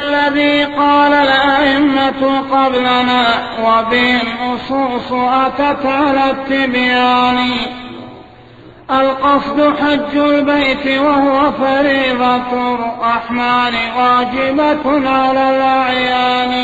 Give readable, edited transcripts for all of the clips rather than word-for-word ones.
الذي قال الأئمة قبلنا وبه النصوص أتت على التبيان. القصد حج البيت وهو فريضة الرحمن واجبة على الأعيان،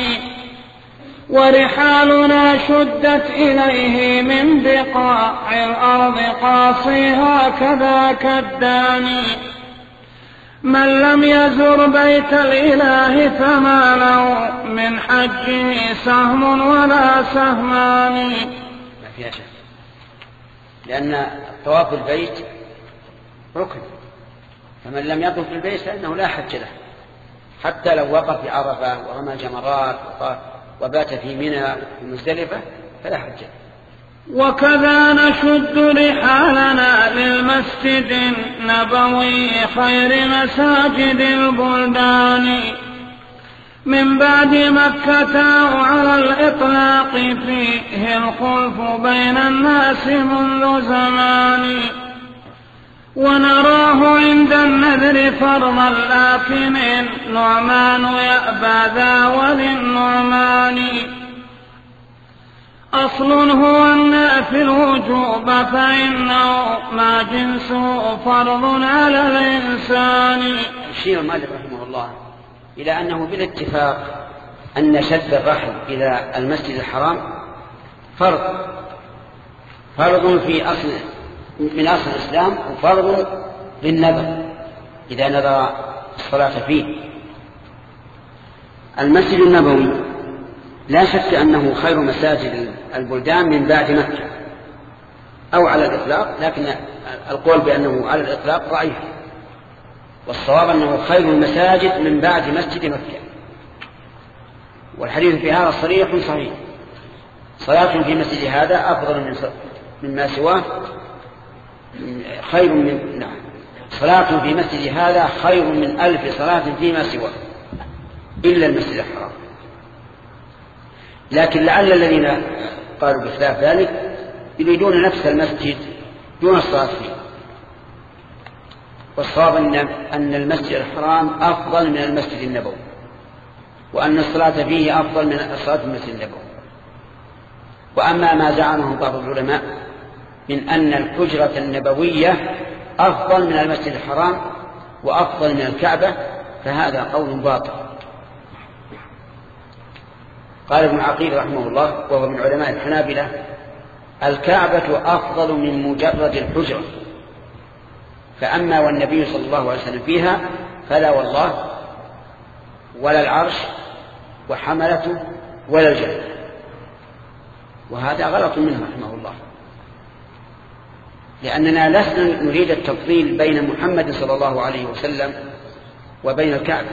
ورحالنا شدت إليه من بقاع الأرض قاصيها كذاك الداني. من لم يزر بيت الإله فما له من حجه سهم ولا سهمان. ما فيها شك، لأن طواف البيت ركن، فمن لم يطف البيت فإنه لا حج له، حتى لو وقف في عرفة ورمى جمرات وبات في منى ومزدلفة فلا حج له. وكذا نشد رحالنا للمسجد النبوي خير مساجد البلدان، من بعد مكة على الإطلاق فيه الخلف بين الناس منذ زمان. ونراه عند النذر فرضا لكن النعمان يأبى ذا وللنعمان. أصل هو النافل وجوب فإنه ما جنسه فرض على الإنسان. الشيخ مالك رحمه الله إلى أنه بالاتفاق أن شد الرحل إلى المسجد الحرام فرض في أصل من أصل الإسلام، وفرض للنذر إذا نذر الصلاة فيه. المسجد النبوي لا شك أنه خير مساجد البلدان من بعد مكة أو على الإطلاق، لكن القول بأنه على الإطلاق ضعيف، والصواب أنه خير المساجد من بعد مسجد مكة. والحديث في هذا صريح صحيح. صلاة في مسجد هذا أفضل مما سواه، خير من صلاة في مسجد هذا خير من 1000 صلاة فيما سواه إلا المسجد الحرام. لكن لعل الذين قالوا بخلاف ذلك يريدون نفس المسجد دون الصلاة فيه، والصواب أن المسجد الحرام أفضل من المسجد النبوي، وأن الصلاة فيه أفضل من الصلاة في المسجد النبوي. وأما ما زعمه بعض العلماء من أن الحجرة النبوية أفضل من المسجد الحرام وأفضل من الكعبة فهذا قول باطل. قال ابن عقيل رحمه الله وهو من علماء الحنابلة: الكعبة أفضل من مجرد الحجرة، فأما والنبي صلى الله عليه وسلم فيها فلا والله ولا العرش وحملته ولا الجنة. وهذا غلط منه رحمه الله، لأننا لسنا نريد التفضيل بين محمد صلى الله عليه وسلم وبين الكعبة،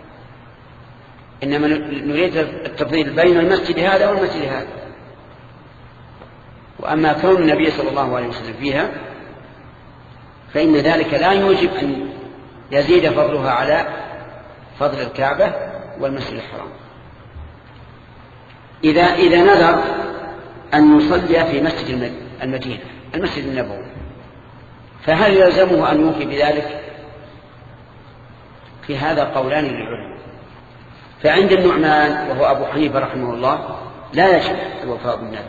إنما نريد التفضيل بين المسجد هذا والمسجد هذا. وأما كون النبي صلى الله عليه وسلم فيها فإن ذلك لا يوجب أن يزيد فضلها على فضل الكعبة والمسجد الحرام. إذا نذر أن يصلي في مسجد المدينة المسجد النبوي فهل يلزمه أن يوفي بذلك؟ في هذا قولان للعلماء. فعند النعمان وهو أبو حنيفة رحمه الله لا يجب الوفاء بالنذر،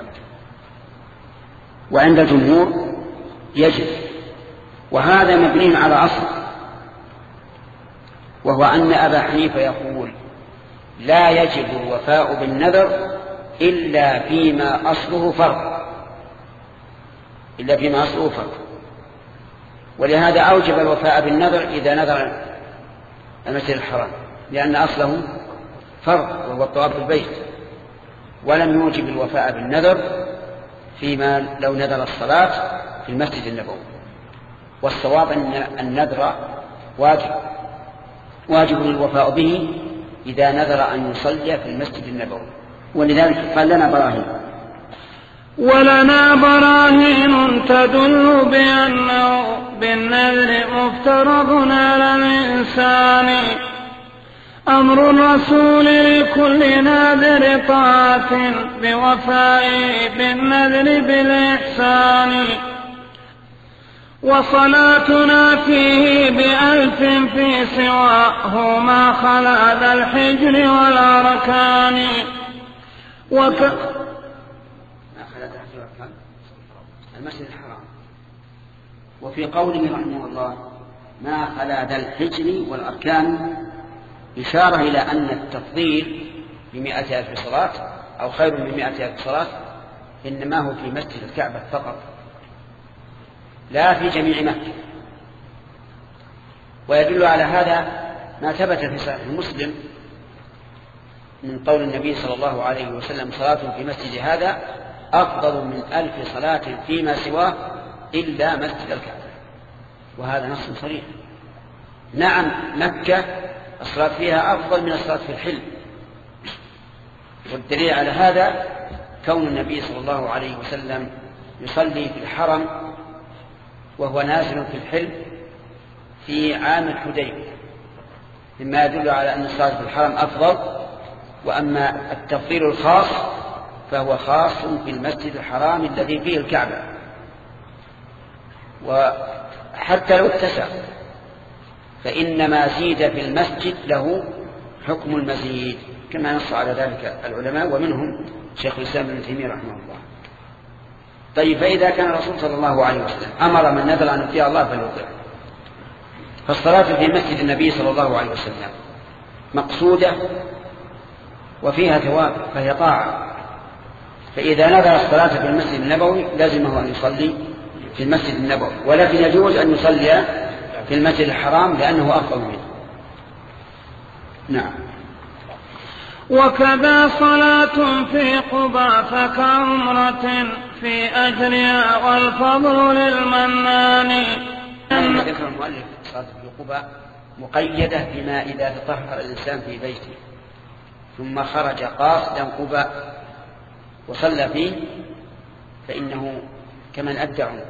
وعند الجمهور يجب. وهذا مبني على أصل، وهو أن أبا حنيفة يقول: لا يجب الوفاء بالنذر إلا فيما أصله فرض، ولهذا أوجب الوفاء بالنذر إذا نذر المسجد الحرام، لأن أصله فرض وهو الطواف بالبيت، ولم يوجب الوفاء بالنذر فيما لو نذر الصلاة في المسجد النبوي. والصواب أن النذر واجب الوفاء به إذا نذر أن يصلي في المسجد النبوي. ولذلك قال: لنا براهين، ولنا براهين تدل بأنه بالنذر مفترض على الإنسان. أمر الرسول لكل ناذر طاعة بوفائه بالنذر بالإحسان. وصلاتنا فيه ب1000 في سواه ما خلا ذا الحجر والأركان. المسجد الحرام. وفي قوله رحمه الله ما خلا ذا الحجر والأركان إشارة إلى أن التفضيل ب100,000 صلاة أو خير من 100,000 صلاة إنما هو في مسجد الكعبة فقط لا في جميع مكة. ويدل على هذا ما ثبت في صحيح مسلم من قول النبي صلى الله عليه وسلم صلاة في مسجد هذا أفضل من 1000 صلاة فيما سواه إلا مسجد الكعبة. وهذا نص صريح. نعم مكة الصلاة فيها أفضل من الصلاة في الحل، والدليل على هذا كون النبي صلى الله عليه وسلم يصلي في الحرم وهو نازل في الحل في عام الحديبية، مما يدل على أن الصلاة في الحرم أفضل. وأما التفضيل الخاص فهو خاص في المسجد الحرام الذي فيه الكعبة. وحتى لو اتسع فإن ما زيد في المسجد له حكم المزيد كما نص على ذلك العلماء ومنهم شيخ الإسلام ابن تيمية رحمه الله. طيب فإذا كان الرسول صلى الله عليه وسلم أمر من نذر أن يطيع الله فليطيعه، فالصلاة في مسجد النبي صلى الله عليه وسلم مقصودة وفيها ثواب فهي طاعة. فإذا نذر الصلاة في المسجد النبوي لازمه أن يصلي في المسجد النبوي، ولكن يجوز أن يصلي في المسجد الحرام لأنه أفضل منه. نعم. وكذا صلاة في قباء فكعمرة في أجرها والفضل للمنان. ذكر المؤلف صلاة في قباء مقيدة بما إذا تطهر الإنسان في بيته ثم خرج قاصدا قباء وصلى فيه فإنه كمن أدى عمره.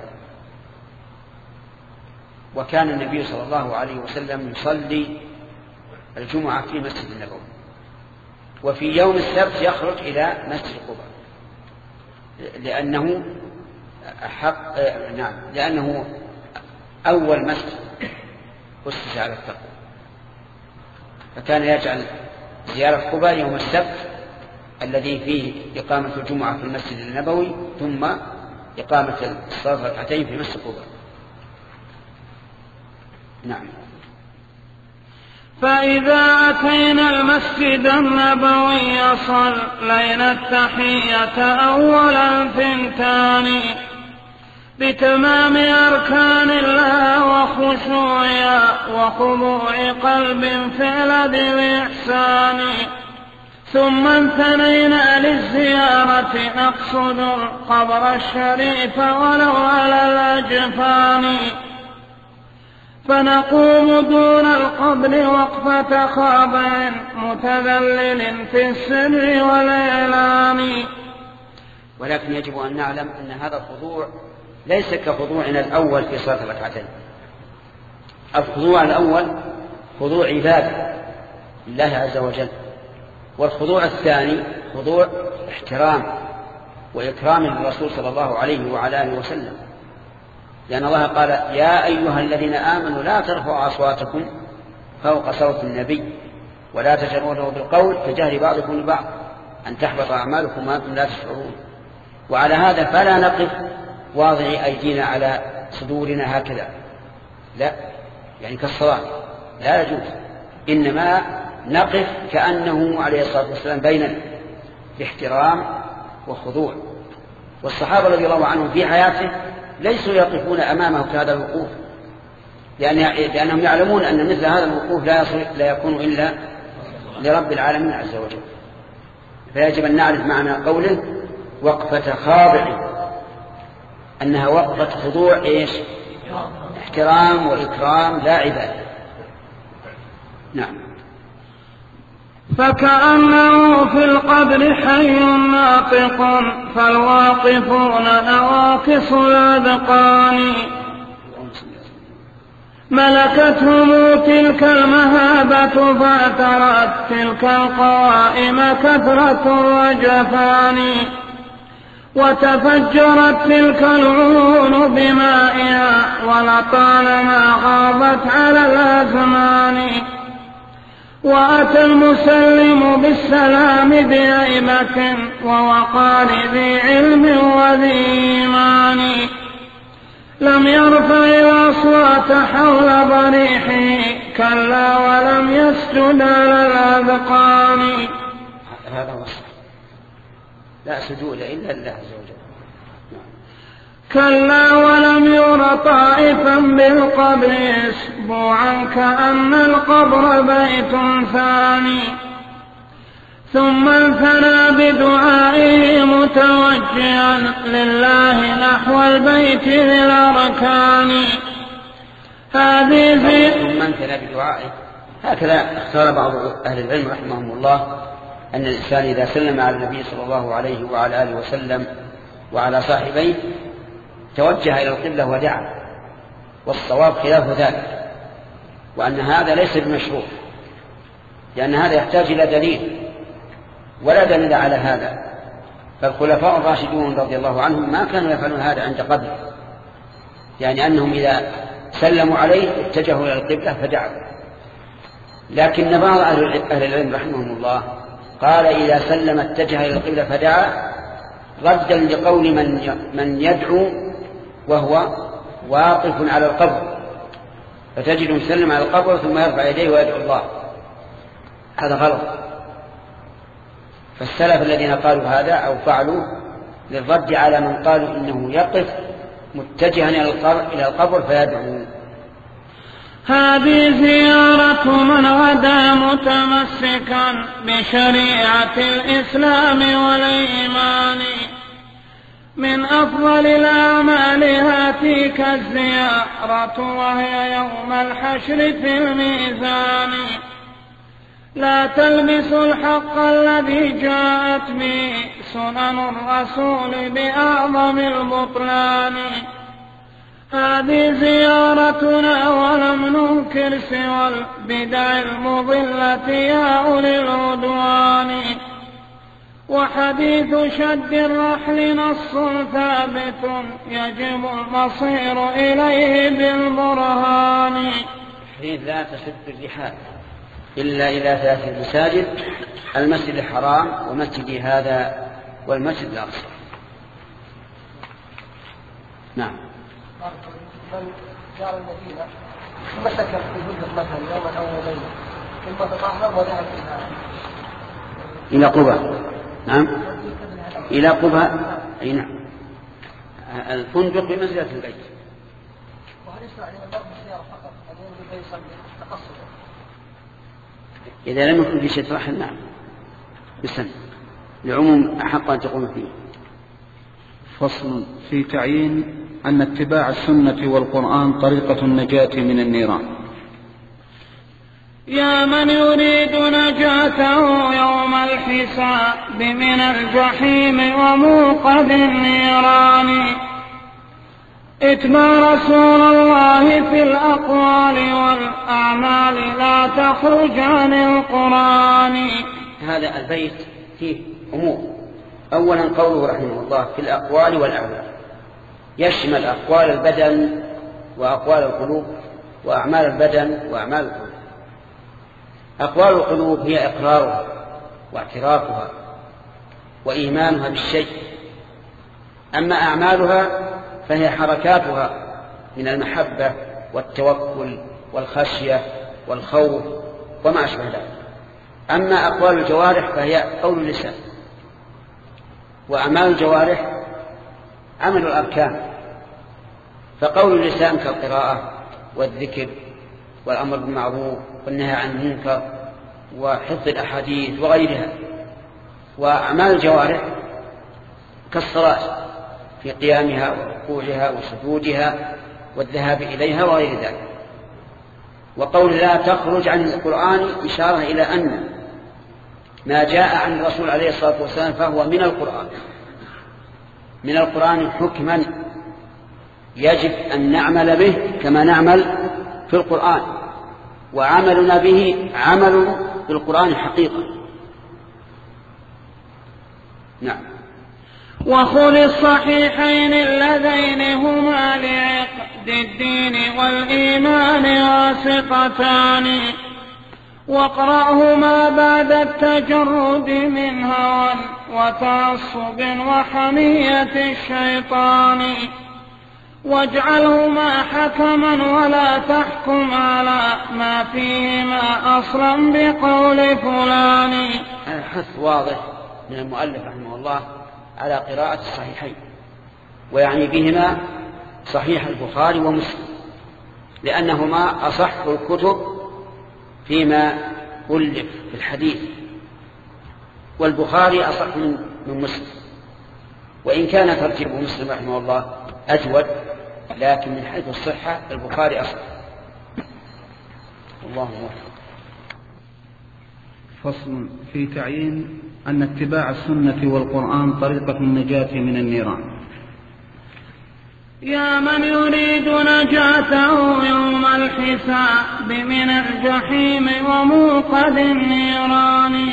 وكان النبي صلى الله عليه وسلم يصلي الجمعة في مسجد النبوي، وفي يوم السبت يخرج إلى مسجد قباء لأنه أول مسجد أسس على التقوى، فكان يجعل زيارة قباء يوم السبت الذي فيه إقامة الجمعة في المسجد النبوي ثم إقامة الصلاة ركعتين في مسجد قباء. نعم. فإذا أتينا المسجد النبوي صلينا التحية أولا 2 بتمام أركان الله وخشوعها وخضوع قلب فعل ذي الإحسان، ثم انثنينا للزيارة نقصد القبر الشريف ولو على الأجفان، فنقوم دون القبر وقفة خاضع متذلل في السر والإعلان. ولكن يجب أن نعلم أن هذا الخضوع ليس كخضوعنا الأول في صلاة الركعتين. الخضوع الأول خضوع عبادة لله عز وجل، والخضوع الثاني خضوع احترام وإكرام للرسول صلى الله عليه وعلى آله وسلم، لأن الله قال يا أيها الذين آمنوا لا ترفعوا أصواتكم فوق صوت النبي ولا تجهروا له بالقول كجهر بعضكم لبعض أن تحبط أعمالكم وأنتم لا تشعرون. وعلى هذا فلا نقف واضع أيدينا على صدورنا هكذا، لا، يعني كالصلاة لا يجوز، إنما نقف كأنه عليه الصلاة والسلام بيننا باحترام وخضوع. والصحابة رضي الله عنهم في حياته ليسوا يقفون أمامه كهذا الوقوف، لأنهم يعلمون أن مثل هذا الوقوف لا يكون إلا لرب العالمين عز وجل. فيجب أن نعرف معنى قوله وقفة خاضع أنها وقفة خضوع إيش؟ احترام وإكرام لا عبادة. نعم. فكأنه في القبر حي ناطق فالواقفون نواقص الأذقان، ملكتهم تلك المهابة فاعترت تلك القوائم كثرة وجفان، وتفجرت تلك العيون بمائها ولطالما غابت على الأزمان. وأتى المسلم بالسلام بهيبة ووقار ذي علم وذي إيمان، لم يرفع الأصوات حول ضريحه كلا ولم يسجد على الأذقان. هذا وصف لا سجود إلا لله عز وجل. كلا ولم ير طائفا بالقبر اسبوعا كأن القبر بيت ثاني، ثم انثنى بدعائه متوجها لله نحو البيت ذي الأركان. هذه ثم انثنى بدعائه، هكذا اختار بعض أهل العلم رحمهم الله أن الإنسان إذا سلم على النبي صلى الله عليه وعلى آله وسلم وعلى صاحبيه توجه إلى القبلة ودعا، والصواب خلاف ذلك، وأن هذا ليس بمشروع، لأن هذا يحتاج إلى دليل، ولا دليل على هذا. فالخلفاء الراشدون رضي الله عنهم ما كانوا يفعلون هذا عند قبر، يعني أنهم إذا سلموا عليه اتجهوا إلى القبلة فدعوا. لكن بعض أهل العلم رحمهم الله قال إذا سلم اتجه إلى القبلة فدعا ردا لقول من يدعو وهو واقف على القبر، فتجد يسلم على القبر ثم يرفع يديه ويدعو الله، هذا غلط. فالسلف الذين قالوا هذا أو فعلوا للرد على من قالوا إنه يقف متجها إلى القبر فيدعو. هذه زيارة من غدا متمسكا بشريعة الإسلام والإيمان، من أفضل الأعمال هاتيك الزيارة وهي يوم الحشر في الميزان. لا تلبس الحق الذي جاءت به سنن الرسول بأعظم البطلان. هذه زيارتنا ولم ننكر سوى البدع المضلة يا أولي العدوان. وحديث شد الرحل نص ثابت يجب المصير إليه بالبرهان. حديث لا تشد الرحال إلا إلى ثلاث المساجد: المسجد الحرام ومسجدي هذا والمسجد الأقصى. نعم. من جار المدينة ثم سكن في جدة مثلا يوما أو يومين ثم تطهر وذهب إلى قبى. نعم، إلى قبى. أي نعم، الفندق بمنزلة البيت. وهل يشرع لمن ضرب السيارة فقط أن ينزل فيصلي تقصدا؟ إذا لم يكن في شيء رحل نعم بسن لعموم أحق أن تقوم فيه. فصل في تعيين أن اتباع السنة والقرآن طريقة النجاة من النيران. يا من يريد نجاته يوم الحساب من الجحيم وموقد النيران، اتبع رسول الله في الأقوال والأعمال لا تخرج عن القرآن. هذا البيت فيه أمور. أولا قوله رحمه الله في الأقوال والأعمال، يشمل أقوال البدن وأقوال القلوب وأعمال البدن وأعمال القلوب. أقوال القلوب هي إقرارها واعترافها وإيمانها بالشيء، أما أعمالها فهي حركاتها من المحبة والتوكل والخشية والخوف وما أشبه ذلك. أما أقوال الجوارح فهي قول اللسان، وأعمال الجوارح عمل الأركان. فقول اللسان كالقراءة والذكر والأمر بالمعروف والنهي عن المنكر وحفظ الأحاديث وغيرها. وأعمال الجوارح كالصلاة في قيامها وركوعها وسجودها والذهاب إليها وغير ذلك. وقول لا تخرج عن القرآن إشارة إلى أن ما جاء عن الرسول عليه الصلاة والسلام فهو من القرآن، من القرآن حكما يجب أن نعمل به كما نعمل في القرآن، وعملنا به عمل بالقرآن حقيقة. نعم. وخذ الصحيحين اللذين هما لعقد الدين والإيمان واثقتان واقرأهما بعد التجرد من هوى وتعصب وحمية الشيطان واجعلهما حكما ولا تحكم على ما فيهما أصلا بقول فلان. حث واضح من المؤلف رحمه الله على قراءة الصحيحين، ويعني بهما صحيح البخاري ومسلم، لأنهما أصح الكتب فيما ألف في الحديث، والبخاري أصح من مسلم، وإن كان ترتيب مسلم رحمه الله أجود، لكن من حيث الصحة البخاري أصح. الله موفق. فصل في تعيين أن اتباع السنة والقرآن طريقة النجاة من النيران. يا من يريد نجاته يوم الحساب من الجحيم وموقد النيران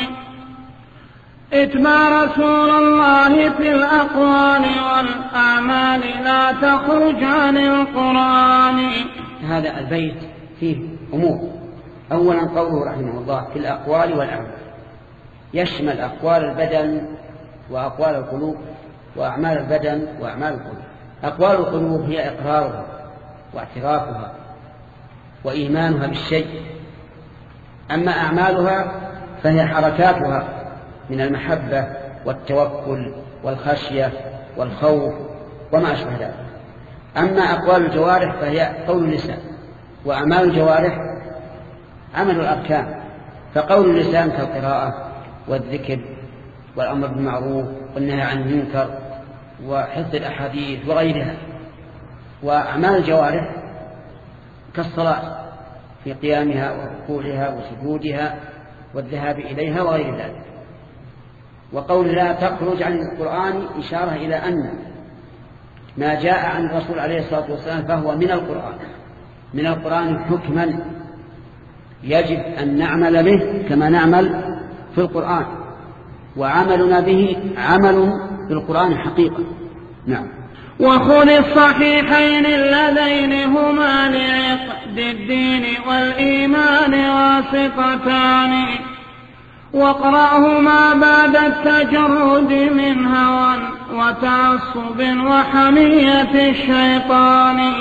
اتبع رسول الله في الأقوال والأعمال لا تخرج عن القرآن. هذا البيت فيه أمور. أولا قوله رحمه الله في الأقوال والأعمال، يشمل أقوال البدن وأقوال القلوب، وأعمال البدن وأعمال القلوب. أقوال القلوب هي إقرارها واعترافها وإيمانها بالشيء، أما أعمالها فهي حركاتها من المحبة والتوكل والخشية والخوف وما أشبه ذلك. أما أقوال الجوارح فهي قول اللسان، وأعمال الجوارح عمل الأركان، فقول اللسان كالقراءة والذكر والأمر بالمعروف والنهي عن المنكر وحفظ الأحاديث وغيرها. وأعمال الجوارح كالصلاة في قيامها وركوعها وسجودها والذهاب إليها وغير ذلك. وقول لا تخرج عن القرآن إشارة إلى أن ما جاء عن الرسول عليه الصلاة والسلام فهو من القرآن حكما يجب أن نعمل به كما نعمل في القرآن، وعملنا به عمل بالقرآن حقيقة. نعم. وخذ الصحيحين اللذين هما لعقد الدين والإيمان واثقتان واقرأهما بعد التجرد من هوى وتعصب وحمية الشيطان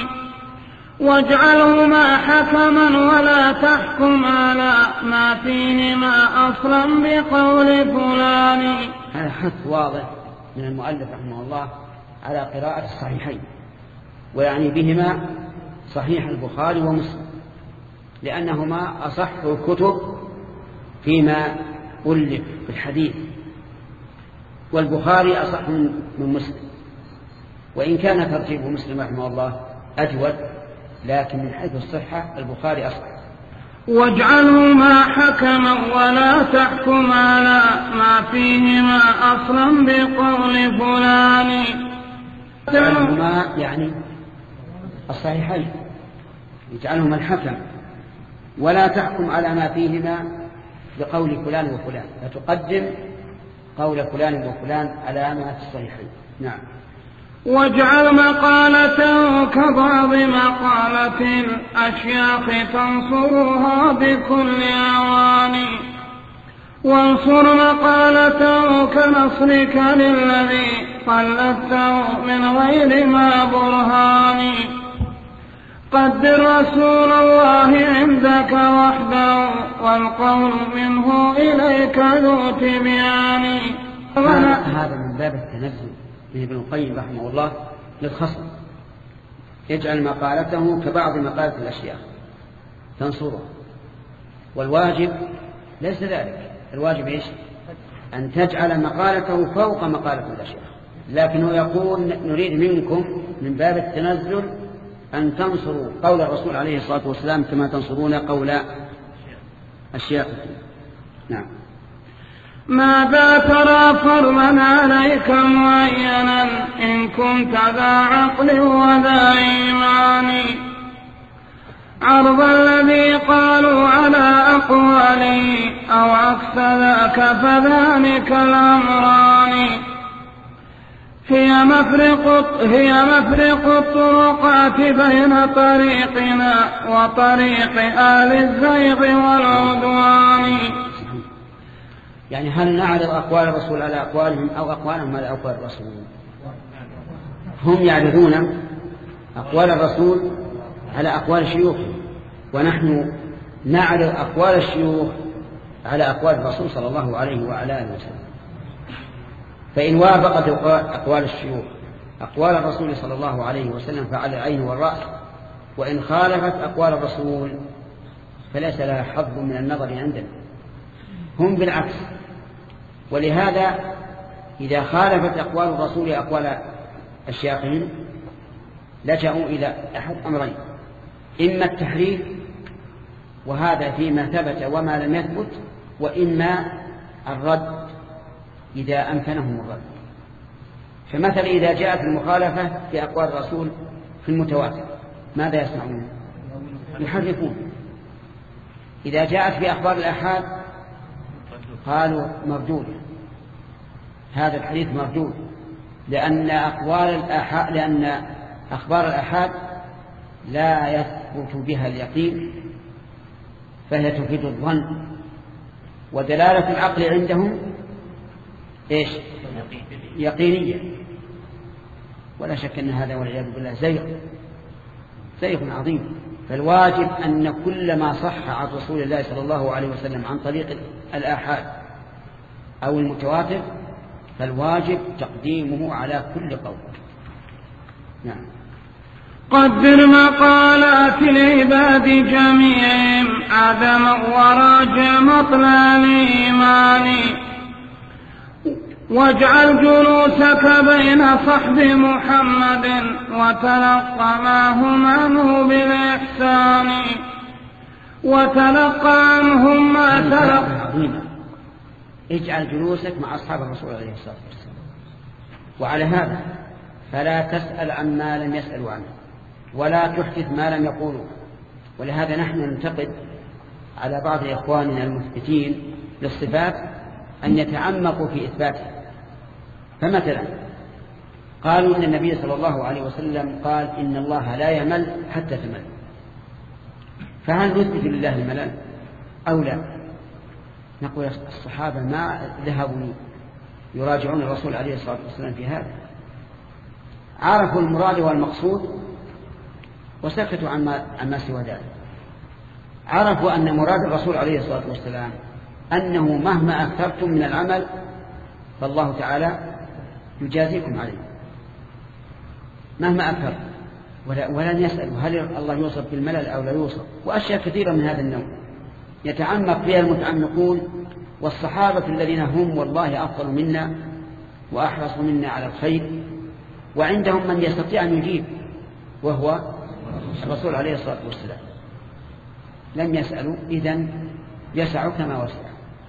واجعلهما حكما ولا تحكم على ما فيهما أصلا بقول فلان. هذا حث واضح من المؤلف رحمه الله على قراءة الصحيحين، ويعني بهما صحيح البخاري ومسلم، لأنهما أصح الكتب فيما ألف في الحديث، والبخاري أصح من مسلم، وإن كان ترتيب مسلم رحمه الله أجود، لكن من حيث الصحة البخاري أصح. واجعلهما حكما ولا تحكم على ما فيهما أصلا بقول فلان. يجعلهما يعني الصحيحين، يجعلهما الحكم ولا تحكم على ما فيهما بقول فلان وفلان، فتقدم قول فلان وفلان على ما في الصحيحين. نعم. واجعل مقالته كبعض مقالة الأشياخ تنصرها بكل أوان وانصر مقالته كنصرك للذي قلدته من غير ما برهان قدر رسول الله عندك وحده والقول منه إليك ذو تبيان. هذا من باب التنزل من ابن القيم رحمه الله للخصم، يجعل مقالته كبعض مقالة الأشياء تنصره، والواجب ليس ذلك. الواجب إيش؟ أن تجعل مقالته فوق مقالة الأشياء، لكنه يقول نريد منكم من باب التنزل أن تنصروا قول الرسول عليه الصلاة والسلام كما تنصرون قول أشياء. نعم. ماذا ترى فرضا عليك معينا إن كنت ذا عقل وذا إيمان عرض الذي قالوا على أقواله أو عكس ذاك فذلك الأمران هي مفرق الطرقات بين طريقنا وطريق آل الزيغ والعدوان. يعني هل نعرض أقوال الرسول على أقوالهم أو أقوالهم على أقوال الرسول؟ هم يعرضون أقوال الرسول على أقوال شيوخهم، ونحن نعرض أقوال الشيوخ على أقوال الرسول صلى الله عليه وعلى آله وسلم. فإن وافقت أقوال الشيوخ أقوال الرسول صلى الله عليه وسلم فعلى العين والرأس، وإن خالفت أقوال الرسول فليس لها حظ من النظر عندنا. هم بالعكس، ولهذا إذا خالفت أقوال الرسول أقوال أشياخهم لجأوا إلى أحد أمرين: إما التحريف، وهذا فيما ثبت وما لم يثبت، وإما الرد إذا أمكنهم الرد. فمثلا إذا جاءت المخالفة في أقوال الرسول في المتواتر ماذا يصنعون؟ يحرفون. إذا جاءت في أخبار الآحاد قالوا مردود، هذا الحديث مردود، لأن أخبار الآحاد لا يثبت بها اليقين، فهي تفيد الظن، ودلالة العقل عندهم إيش؟ يقينية. ولا شك أن هذا والعياذ بالله زيغ عظيم. فالواجب أن كل ما صح عن رسول الله صلى الله عليه وسلم عن طريق الآحاد أو المتواتر فالواجب تقديمه على كل قول. نعم. قدر مقالات العباد جميعهم عدما وراجع مطلع الإيمان، واجعل جلوسك بين صحب محمد وتلقى معهم عنه بالإحسان، وتلقى عنهم ما تلقى. اجعل جلوسك مع أصحاب الرسول عليه الصلاة والسلام، وعلى هذا فلا تسأل عما لم يسألوا عنه، ولا تحدث ما لم يقولوا. ولهذا نحن ننتقد على بعض إخواننا المثبتين للصفات أن يتعمقوا في إثباتها. فمثلا قالوا إن النبي صلى الله عليه وسلم قال إن الله لا يمل حتى تمل، فهل نثبت لله الملل أو لا؟ نقول الصحابة ما ذهبوا يراجعون الرسول عليه الصلاة والسلام في هذا، عرفوا المراد والمقصود وسكتوا عما سوى ذلك. عرفوا أن مراد الرسول عليه الصلاة والسلام أنه مهما أكثرتم من العمل فالله تعالى يجازيكم عليه مهما أكثر، ولن يسألوا هل الله يوصف بالملل أو لا يوصف، وأشياء كثيرة من هذا النوع يتعمق فيها المتعمقون. والصحابة الذين هم والله أفضل منا وأحرص منا على الخير، وعندهم من يستطيع أن يجيب وهو الرسول عليه الصلاة والسلام، لم يسألوا، إذن يسعوا كما وسع.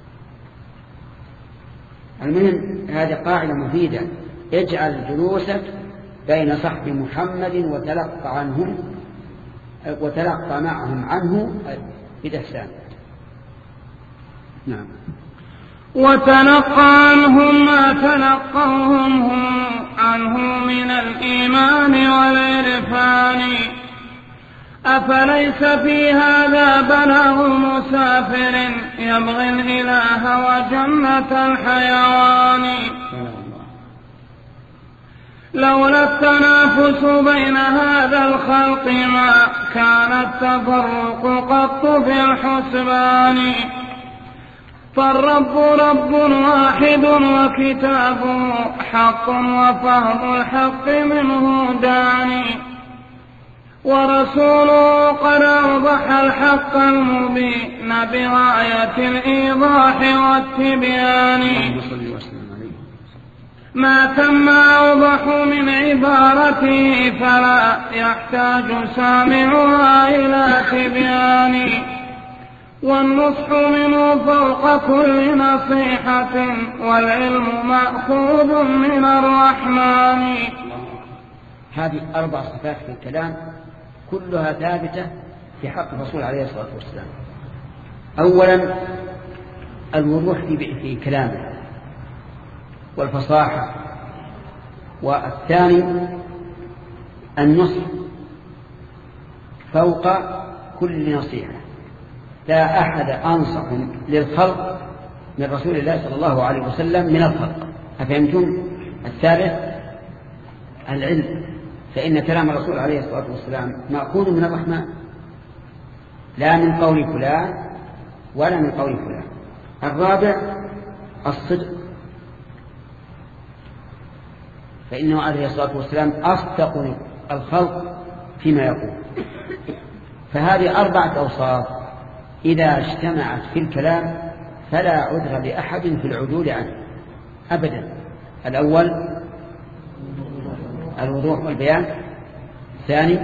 المهم هذه قاعدة مفيدة: اجعل جلوسك بين صحب محمد وتلقى معهم عنه بالإحسان. نعم. وتلقى عنهم ما تلقوهم عنه من الإيمان والعرفان، أفليس في هذا بلاغ مسافر يبغي الإله وجنة الحيوان؟ لولا التنافس بين هذا الخلق ما كان التفرق قط في الحسبان، فالرب رب واحد وكتابه حق وفهم الحق منه داني، ورسوله قد أوضح الحق المبين بغاية الإيضاح والتبيان، ما تم أوضح من عبارته فلا يحتاج سامعها إلى تبيان، والنصح منه فوق كل نصيحة والعلم مأخوذ من الرحمن. هذه 4 صفات في الكلام كلها ثابتة في حق الرسول عليه الصلاة والسلام. أولا الوضوح في كلامه والفصاحة والثاني النصح فوق كل نصيحة، لا أحد أنصح للخلق من رسول الله صلى الله عليه وسلم من الخلق. أفهمتم؟ الثالث العلم، فإن كلام الرسول عليه الصلاة والسلام مأخوذ من الرحمن، لا من قول فلان ولا من قول فلان. الرابع الصدق، فإنه عليه الصلاة والسلام أصدق الخلق فيما يقول. فهذه 4 أوصاف إذا اجتمعت في الكلام فلا عذر لأحد في العدول عنه أبدا. الأول الوضوح والبيان، الثاني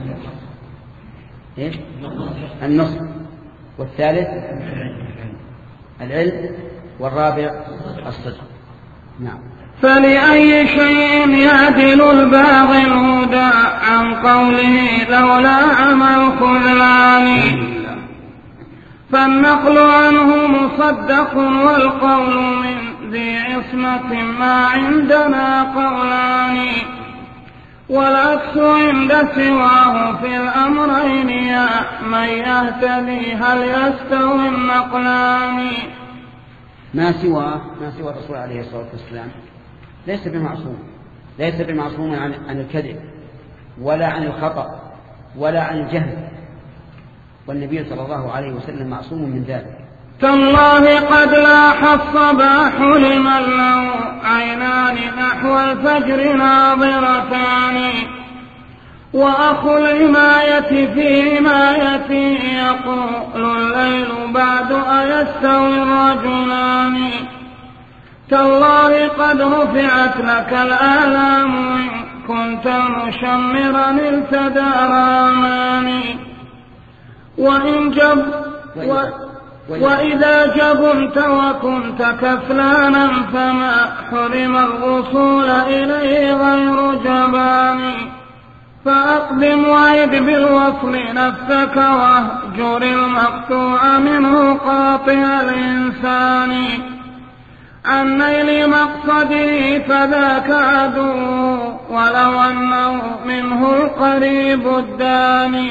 النصح، والثالث العلم، والرابع الصدق. نعم. فلأي شيء يعدل الباغي الهدى عن قوله لولا عمى الخذلان؟ فالنقل عنه مصدق والقول من ذي عصمة ما عندنا قولان، والعكس عند سواه في الأمرين يا من يهتدي هل يستوي النقلان؟ ما سوى الرسول عليه الصلاة والسلام ليس بمعصوم عن الكذب ولا عن الخطأ ولا عن الجهل، والنبي صلى الله عليه وسلم معصوم من ذلك. تالله قد لاح الصباح لمن له عينان نحو الفجر ناظرتان، وأخو العناية في عنايته يقول الليل بعد أيستوي الرجلان. تالله قد رفعت لك الآلام إن كنت مشمرا التدارامان، وإذا جبنت وكنت كفلانا فما حرم الوصول إليه غير جبان. فأقدم وعد بالوصل نفسك واهجر المقطوع منه قاطع الإنسان، عن نيل مقصده فذاك عدو ولو أنه منه القريب الداني.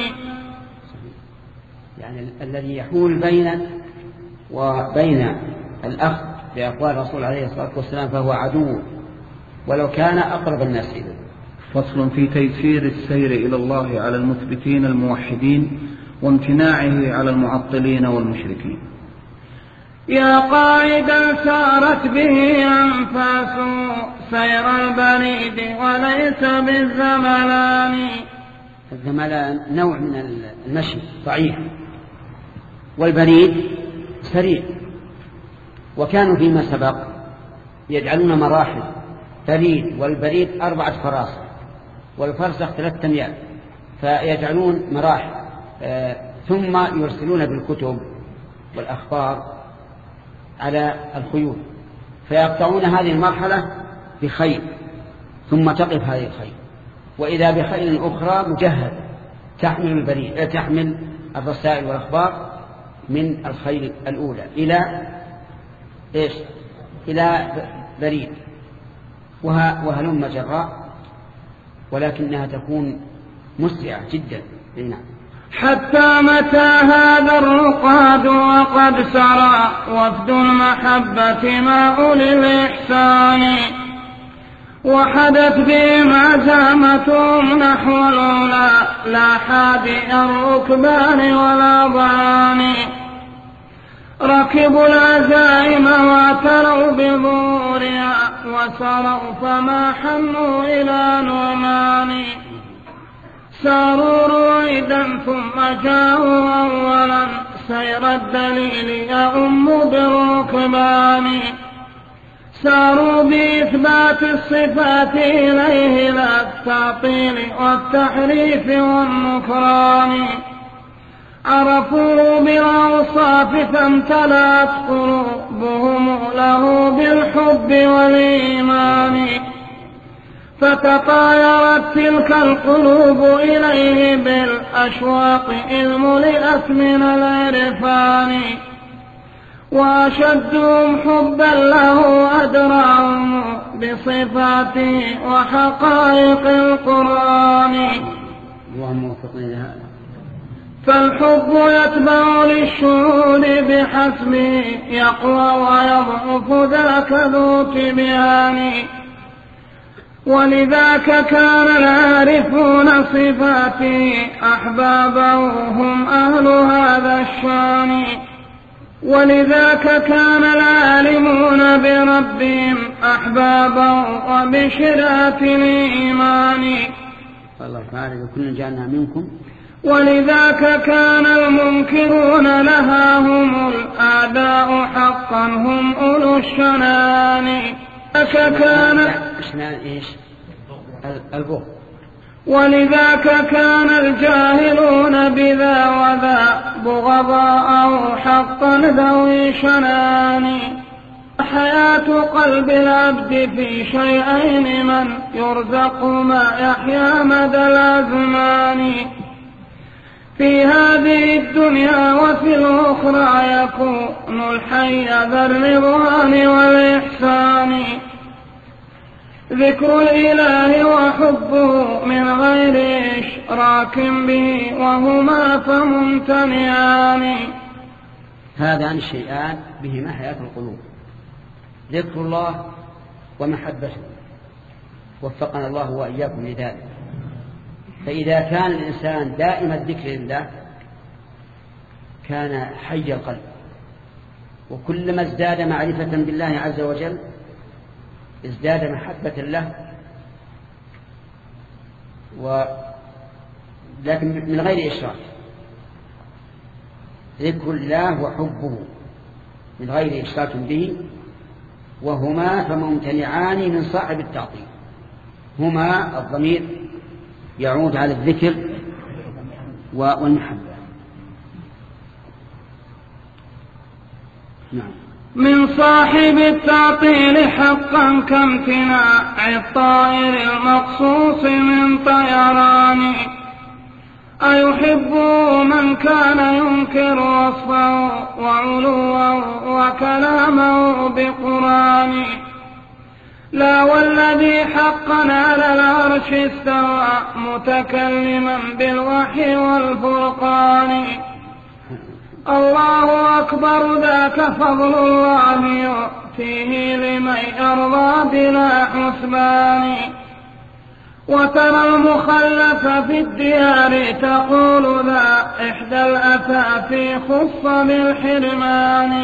يعني الذي يحول بينك وبين الأخذ بأقوال الرسول عليه الصلاة والسلام فهو عدو ولو كان أقرب الناس إليه. فصل في تيسير السير إلى الله على المثبتين الموحدين وامتناعه على المعطلين والمشركين. يا قائدا سارت به أنفاس سير البريد وليس بالزملان. الزملان نوع من المشي ضعيف، والبريد سريع. وكانوا فيما سبق يجعلون مراحل بريد، والبريد 4 فراسخ والفرسخ 3 أميال، فيجعلون مراحل ثم يرسلون بالكتب والأخبار على الخيول، فيقطعون هذه المرحلة بخيل ثم تقف هذه الخيل، وإذا بخيل أخرى مجهز تحمل الرسائل والأخبار من الخيل الأولى إلى بريد، وهلم جراء، ولكنها تكون مسرعة جدا. نعم. حتى متى هذا الرقاد وقد سرى وفد المحبة مع أولي الإحسان، وحدث بهم عزامتهم نحو الأولى لا حادي الركبان ولا ضعان، ركبوا العزائم واعتروا بظهورها وسروا فما حنوا إلى نعمان، ساروا رويدا ثم جاءوا أولا سير الدليل يؤم بالركبان، ساروا بإثبات الصفات إليه لا التعطيل والتحريف والنكران، عرفوا بالأوصاف فامتلأت قلوبهم له بالحب والإيمان، فتطايرت تلك القلوب إليه بالأشواق إذ ملئت من العرفان، وأشدهم حبا له أدراهم صفات وحقائق القرآن. اللهم وفقنا لهذا. فالحب يتبع للشهود بحسبه يقوى ويضعف ذاك ذو تبيان. ولذاك كان العارفون صفاته أحبابا هم أهل هذا الشان. ولذاك كان العالمون بربهم أحبابا وبشرات الإيمان. الله تعالى وكل جعلنا منكم. ولذاك كان المنكرون لها هم الأعداء حقا هم أولو الشنان. ولذاك كان الجاهلون بذا وذا بغضاء حقا ذوي شنان. حياة قلب العبد في شيئين من يرزق ما يحيا مدى الأزمان. في هذه الدنيا وفي الأخرى يكون الحي ذا الرضوان والإحسان. ذكر الإله وحبه من غير إشراك به وهما فممتنعان. هذان الشيئان بهما حياة القلوب، ذكر الله ومحبته، وفقنا الله وإياكم لذلك. فإذا كان الإنسان دائم الذكر لله كان حي القلب، وكلما ازداد معرفة بالله عز وجل ازداد محبة له، لكن من غير إشراك. ذكر الله وحبه من غير إشراك به، وهما فممتنعان من صاحب التعطيل. هما الضمير يعود على الذكر والمحبة. نعم. من صاحب التعطيل حقا كامتناع الطائر المقصوص من طيران. أيحب من كان ينكر وصفه وعلوه وكلامه بقرآن. لا والذي حقا على العرش استوى متكلما بالوحي والفرقان. الله أكبر ذاك فضل الله يؤتيه لمن يرضى بلا حسبان. وترى المخلف في الديار تقول ذا إحدى الأثافي خص بالحرمان.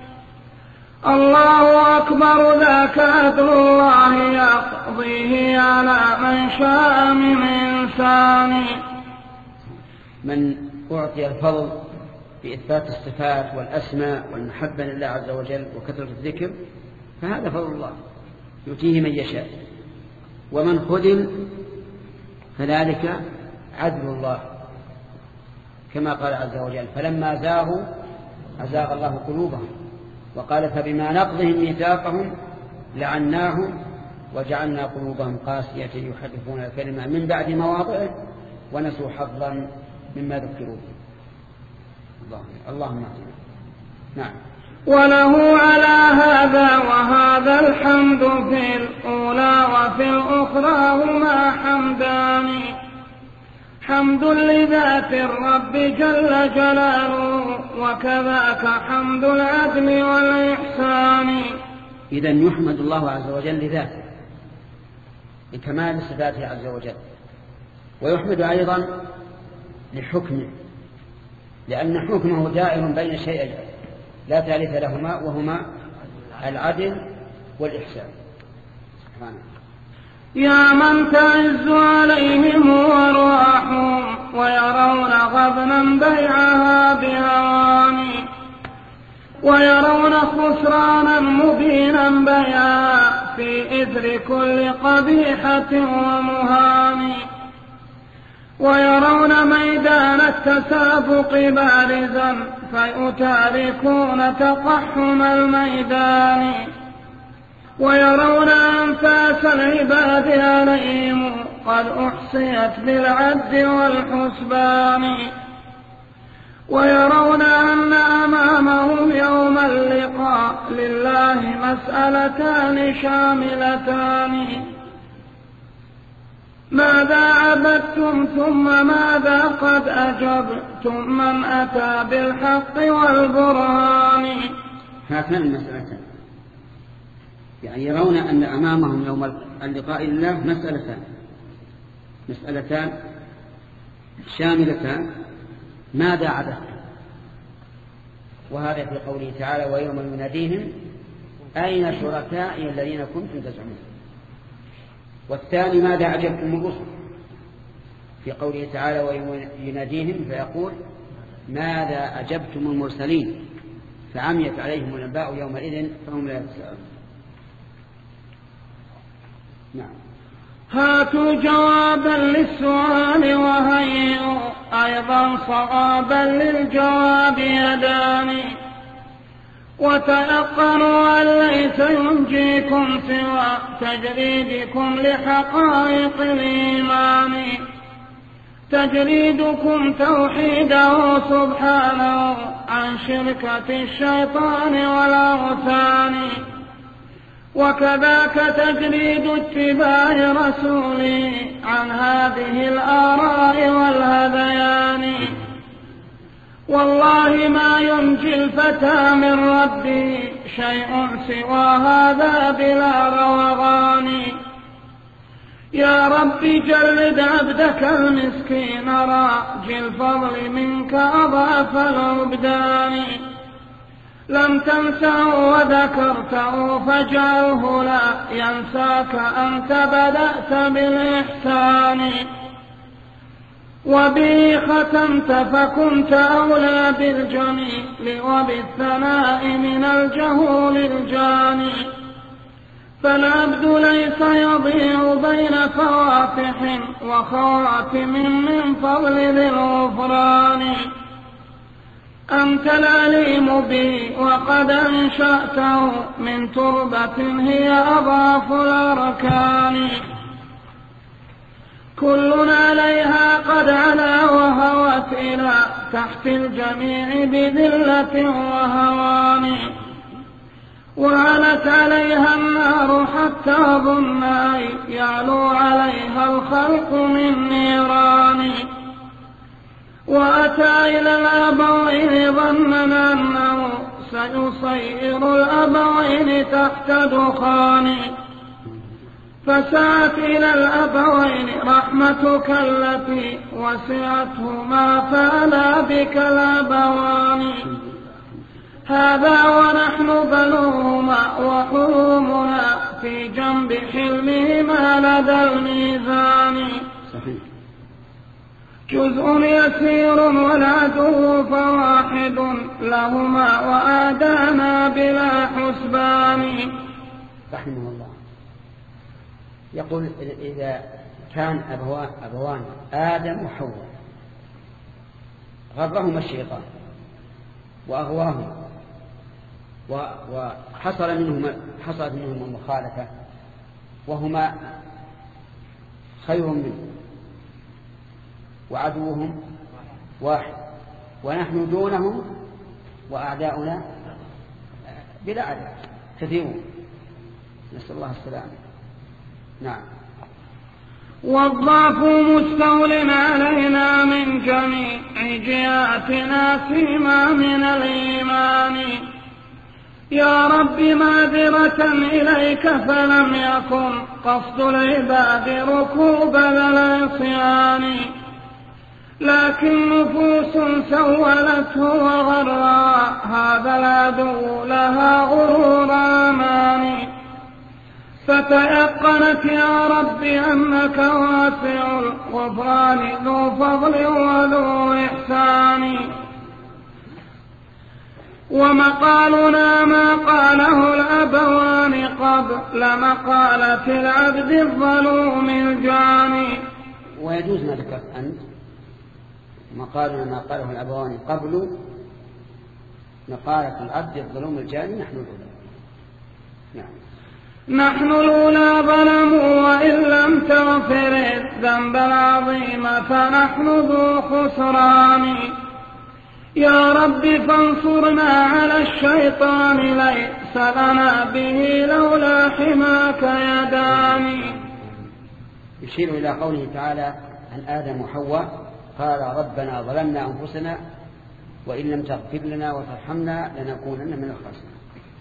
الله أكبر ذاك عدل الله يقضيه على من شاء من إنسان. من أعطي الفضل بإثبات الصفات والأسماء والمحبة لله عز وجل وكثرة الذكر فهذا فضل الله يؤتيه من يشاء. ومن خذل فذلك عدل الله، كما قال عز وجل فلما زاغوا أزاغ الله قلوبهم، وقال فبما نقضهم ميثاقهم لعناهم وجعلنا قلوبهم قاسية يحرفون الكلمة من بعد مواضعه ونسوا حظا مما ذكروا به. اللهم اهدنا. نعم. وله على هذا وهذا الحمد في الأولى وفي الأخرى هما حمدان. حمد لذات الرب جل جلاله وكذاك حمد العدل والإحسان. إذن يحمد الله عز وجل لذاته لكمال صفاته عز وجل، ويحمد أيضا لحكمه، لأن حكمه دائر بين شيئين لا ثالث لهما وهما العدل والإحسان. يا من تعز عليهم أرواحهم ويرون غبنا بيعها بهوان، ويرون خسرانا مبينا بيعها في إثر كل قبيحة ومهان، ويرون ميدان التسابق بارزا فيتاركون تقحم الميدان، ويرون أنفاس العباد عليهم قد أحصيت بالعد والحسبان، ويرون أن أمامهم يوم اللقاء لله مسألتان شاملتان: ماذا عبدتم ثم ماذا قد أجبتم من أتى بالحق والبرهان. هاتان المسألتان، يعني يرون أن أمامهم يوم اللقاء لله مسألتان شاملتان: ماذا عبدتم، وهذا في قوله تعالى: ويوم يناديهم أين شركائي الذين كنتم تزعمون. والثاني: ماذا أجبتم الرسل، في قوله تعالى: ويوم يناديهم فيقول ماذا أجبتم المرسلين فعميت عليهم الأنباء يومئذ فهم لا يتساءلون. نعم. هاتوا جوابا للسؤال وهيئوا أيضا صوابا للجواب يدان، وتيقنوا أن ليس ينجيكم سوى تجريدكم لحقائق الإيمان، تجريدكم توحيده سبحانه عن شركة الشيطان والأوثان، وكذاك تجريد اتباع رسوله عن هذه الآراء والهذيان. والله ما ينجي الفتى من ربه شيء سوى هذا بلا روغان. يا رب جلد عبدك المسكين راجي الفضل منك أضعف العبدان، لم تنسه وذكرته فاجعله لا ينساك أنت بدأت بالإحسان، وبه ختمت فكنت أولى بالجميل وبالثناء من الجهول الجاني. فالعبد ليس يضيع بين فواتح وخواتم من فضل ذي الغفران. أنت العليم به وقد أنشأته من تربة هي أضعف الأركان. كل عليها قد علا وهوت إلى تحت الجميع بذلة وهوان، وعلت عليها النار حتى ظن أن يعلو عليها الخلق من نيران. وأتى إلى الأبوين ظنا أنه سيصير الأبوين تحت دخان، فسعت إلى الأبوين رحمتك التي وسعتهما فألا بك الأبوان. هذا ونحن بنوهما وحلومنا في جنب حلمهما لدى الميزان. جزء يسير والعدو فواحد لهما وآدانا بلا حسبان. رحمه الله يقول: إذا كان أبوان آدم وحواء غرهما الشيطان وأغواهما وحصلت منهما المخالفة وهما خير منه وعدوهم واحد، ونحن دونهم وأعداؤنا بلا عدد كثيرون، نسأل الله السلامة. نعم. والضعف مستول علينا من جميع جهاتنا فيما من الإيمان. يا رب معذرة إليك فلم يكن قصد العباد ركوب العصيان، لكن نفوس سولته وغرى هذا العدو لها غرور أمان. فتيقنت يا رب أنك واسع الغفران ذو فضل وذو إحسان. ومقالنا ما قاله الأبوان قبل مقالة العبد الظلوم الجاني. ويجوز ما ذكرت أنت مقالنا ما قاله الأبوان قبل مقالة العبد الظلوم الجاني نحن الأولى. نعم. نحن الأولى ظلموا وإن لم تغفر الذنب العظيم فنحن ذو خسران. يا رب فانصرنا على الشيطان ليس لنا به لولا حماك يداني. يشير إلى قوله تعالى عن آدم وحواء قال ربنا ظلمنا أنفسنا وإن لم تغفر لنا وترحمنا لنكونن من الخاسرين.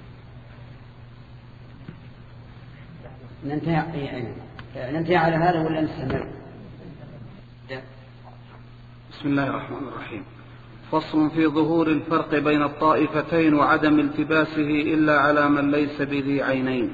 ننتهي على هذا ولا نستمر؟ بسم الله الرحمن الرحيم. فصل في ظهور الفرق بين الطائفتين وعدم التباسه إلا على من ليس بذي عينين.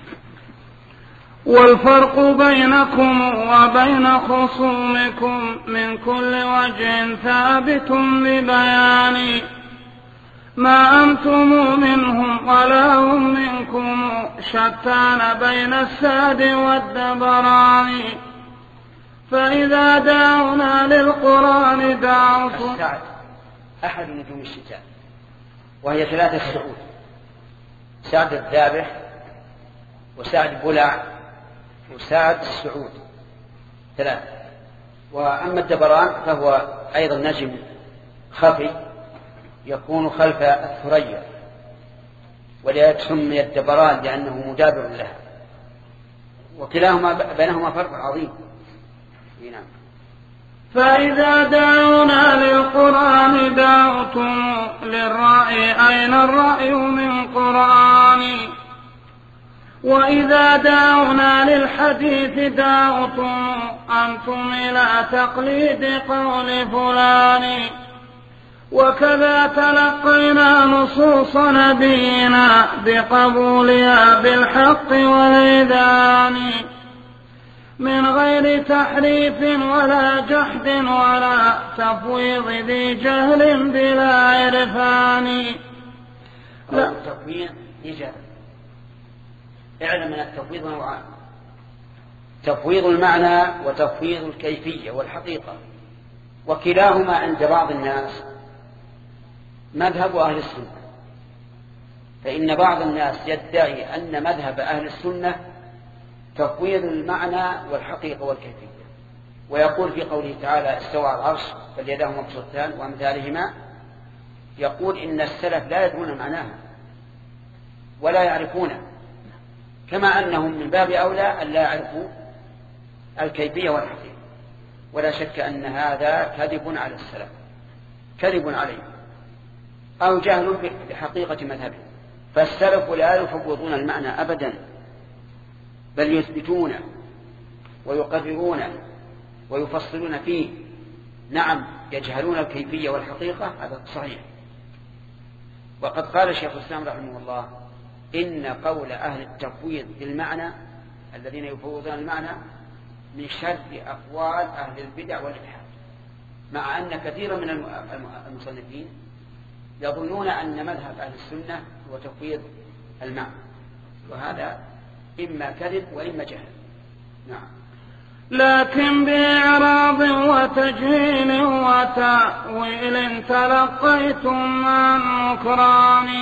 والفرق بينكم وبين خصومكم من كل وجه ثابت ببيان ما أنتم منهم ولا هم منكم شتان بين الساد والدبران. فإذا دعونا للقرآن دعوتم. السعد أحد نجوم الشتاء وهي 3 سعود: سعد الذابح وسعد بلع وسعد السعود 3. وأما الدبران فهو أيضا نجم خفي يكون خلف الثريا، ولذلك سمي الدبران لأنه مدابر لها، وكلاهما بينهما فرق عظيم. نعم. فإذا دعونا للقرآن دعوتم للرأي أين الرأي من قرآن. وإذا دعونا للحديث دعوتم أنتم إلى تقليد قول فلان. وكذا تلقينا نصوص نبينا بقبولها بالحق والإذعان من غير تحريف ولا جحد ولا تفويض ذي جهل بلا عرفان. لا تفويض إجابة. اعلم من التفويض نوعان: تفويض المعنى وتفويض الكيفية والحقيقة، وكلاهما عند بعض الناس مذهب أهل السنة. فإن بعض الناس يدعي أن مذهب أهل السنة تفويض المعنى والحقيقة والكيفية، ويقول في قوله تعالى استوى على العرش بل يداه مبسوطتان وأمثالهما، يقول إن السلف لا يدرون معناها ولا يعرفونه، كما أنهم من باب أولى أن لا يعرفوا الكيفية والحقيقة. ولا شك أن هذا كذب على السلف، كذب عليه أو جهل بحقيقة مذهبه. فالسلف لا يفوضون المعنى أبدا، بل يثبتونه ويقررونه ويفصلون فيه. نعم، يجهلون الكيفية والحقيقة، هذا صحيح. وقد قال شيخ الإسلام رحمه الله إن قول أهل التفويض بالمعنى الذين يفوضون المعنى من شر أقوال أهل البدع والإلحاد، مع أن كثيرا من المصنفين يظنون أن مذهب أهل السنة هو تفويض المعنى، وهذا إما كذب وإما جهل. نعم. لكن بإعراض وتجهيل وتأويل تلقيتم عن نكران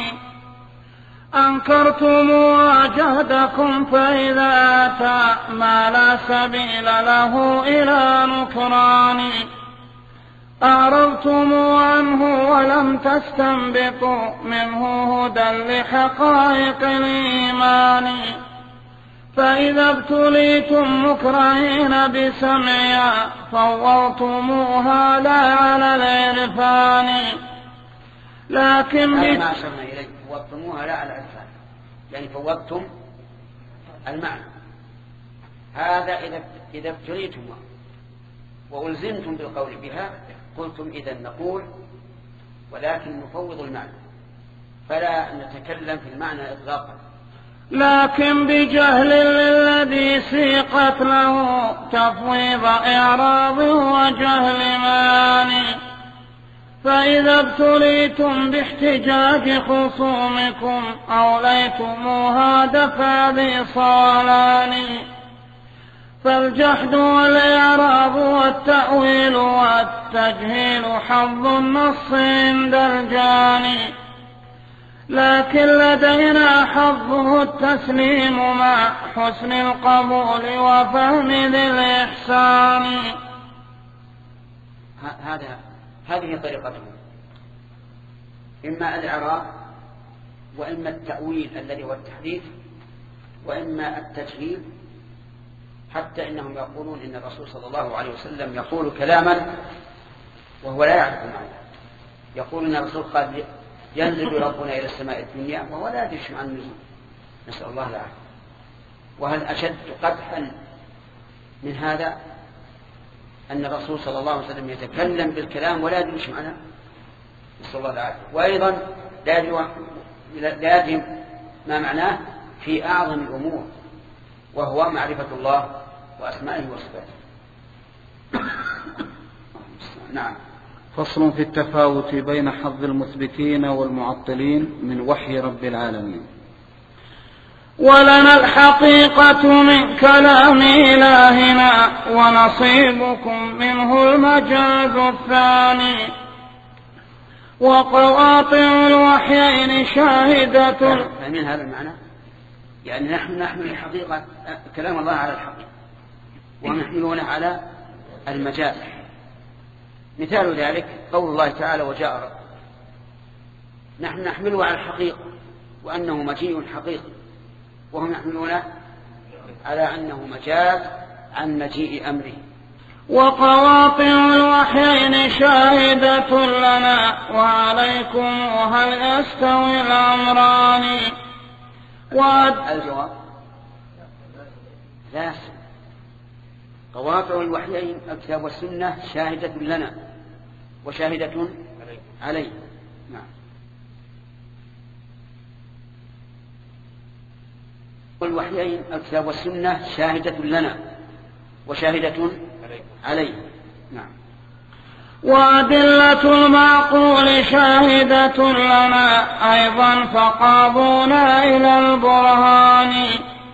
أنكرتم وجهدكم فإذا أتى ما لا سبيل له إلى نكران أعرضتم عنه ولم تستنبطوا منه هدى لحقائق الإيمان فإذا ابتليتم مكرهين بسمعها فوضتموها لا على العرفان لكن ما أشرنا إليه فوضتموها لا على العرفان، يعني فوضتم المعنى. هذا إذا ابتليتم وألزمتم بالقول بها قلتم إذا نقول، ولكن نفوض المعنى فلا نتكلم في المعنى إطلاقا. لكن بجهل الذي سيقت له تفويض إعراض وجهل ماني فإذا ابتليتم باحتجاج خصومكم أوليتموها دفع بصالان فالجحد والإعراض والتأويل والتجهيل حظ النص عند الجاني لكن لدينا حظه التسليم مع حسن القبول وفهم ذي الإحسان. هذه طريقته، إما الإعراب وإما التأويل الذي هو التحريف وإما التجهيل، حتى إنهم يقولون إن الرسول صلى الله عليه وسلم يقول كلاما وهو لا يعرف معناه. يقول إن الرسول قال ينزل ربنا إلى السماء الدنيا وهو لا يدري عن النزول، نسأل الله العافية. وهل أشد قدحا من هذا أن الرسول صلى الله عليه وسلم يتكلم بالكلام ولا يدري معناه، نسأل الله العافية. وأيضا لا يدري ما معناه في أعظم الأمور وهو معرفة الله وأسمائه وصفاته. نعم. فصل في التفاوت بين حظ المثبتين والمعطلين من وحي رب العالمين. ولنا الحقيقة من كلام إلهنا ونصيبكم منه المجاز الثاني، وقواطع الوحيين شاهدة. من هذا المعنى يعني نحن نحمل الحقيقة كلام الله على الحقيقة ونحملونه على المجاز. مثال ذلك قول الله تعالى وجاء رب، نحن نحمله على الحقيقة وأنه مجيء حقيقي، وهم يحملون على أنه مجاز عن مجيء أمره. وقواطع الوحيين شاهدة لنا وعليكم وهل يستوي الأمران. الجواب لا يستوي. قواطع الوحيين الكتاب والسنة شاهدة لنا وشاهدة عليه. نعم. والوحيين الكتاب والسنة شاهدة لنا وشاهدة عليه. نعم. وأدلة المعقول شاهدة لنا أيضا فقاضونا إلى البرهان.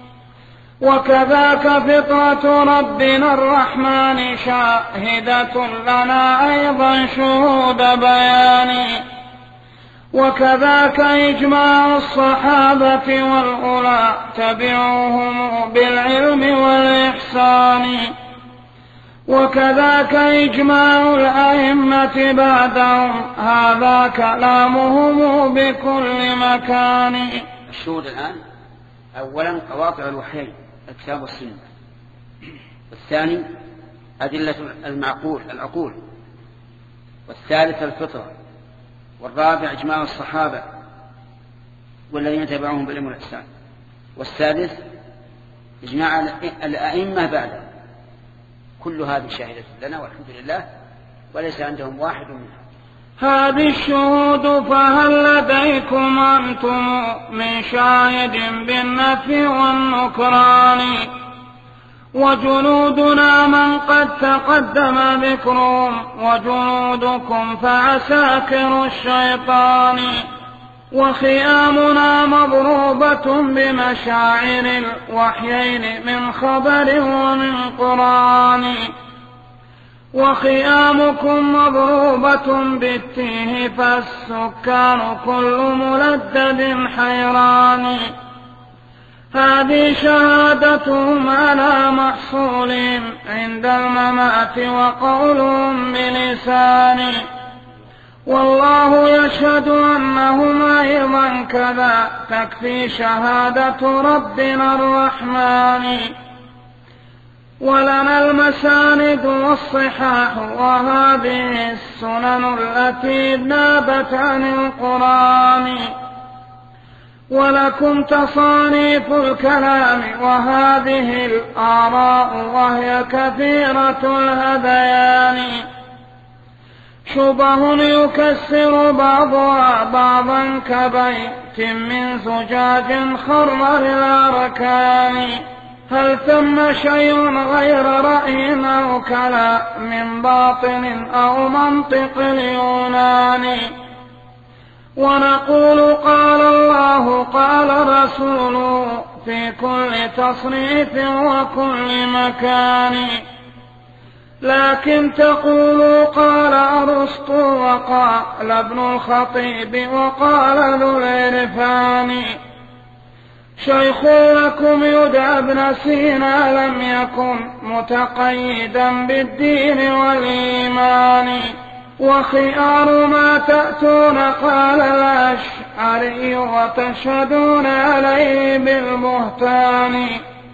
وكذاك فطرة ربنا الرحمن شاهدة لنا أيضا شهود بيان. وكذاك إجماع الصحابة والأولى تبعوهم بالعلم والإحسان. وكذاك إجماع الأئمة بعدهم هذا كلامهم بكل مكان. الشهود الآن أولا قواطع الوحيين الكتاب والسنة، والثاني أدلة العقول، والثالث الفطرة، والرابع إجماع الصحابة والذين تبعوهم بالعلم والإحسان، والسادس إجماع الأئمة بعدهم. كل هذه شاهدة لنا والحمد لله، وليس عندهم واحد منها. هذه الشهود فهل لديكم أنتم من شاهد بالنفي والنكران. وجنودنا من قد تقدم ذكرهم وجنودكم فعساكر الشيطان. وخيامنا مضروبة بمشاعر الوحيين من خبر ومن قرآن. وخيامكم مضروبة بالتيه فالسكان كل ملدد حيران. هذه شهادتهم على محصولهم عند الممات وقولهم بلسان. والله يشهد أنهم أيضا كذا تكفي شهادة ربنا الرحمن. ولنا المساند والصحاح وهذه السنن التي نابت عن القرآن. ولكم تصانيف الكلام وهذه الآراء وهي كثيرة الهذيان. شبه يكسر بعضها بعضا كبيت من زجاج خرر الأركان. هل ثم شيء غير رأي أو كلام من باطن أو منطق اليونان. ونقول قال الله قال رسوله في كل تصريف وكل مكان. لكن تقول قال أرسطو وقال ابن الخطيب وقال ذو العرفان. شيخ لكم يدعى ابن سينا لم يكن متقيدا بالدين والإيمان. وخيار ما تأتون قال الأشعري وتشهدون عليه بالبهتان.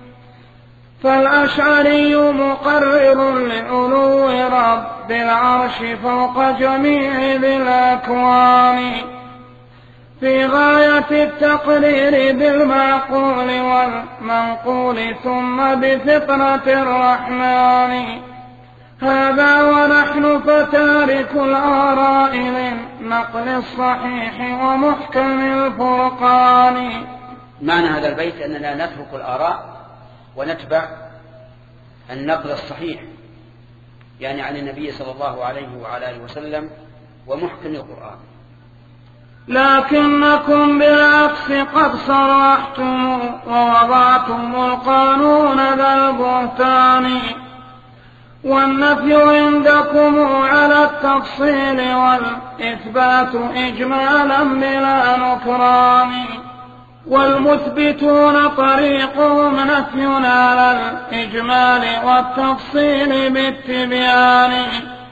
فالأشعري مقرر لعلو رب العرش فوق جميع ذي الأكوان في غاية التقرير بالمعقول والمنقول ثم بفطرة الرحمن. هذا ونحن فتارك الآراء للنقل الصحيح ومحكم الفرقان. معنى هذا البيت أننا نترك الآراء ونتبع النقل الصحيح، يعني عن النبي صلى الله عليه وعلى آله وسلم ومحكم القرآن. لكنكم بالعكس قد صرحتم ووضعتم القانون ذا البهتان، والنفي عندكم على التفصيل والإثبات إجمالا بلا نكران، والمثبتون طريقهم نفي على الإجمال والتفصيل بالتبيان.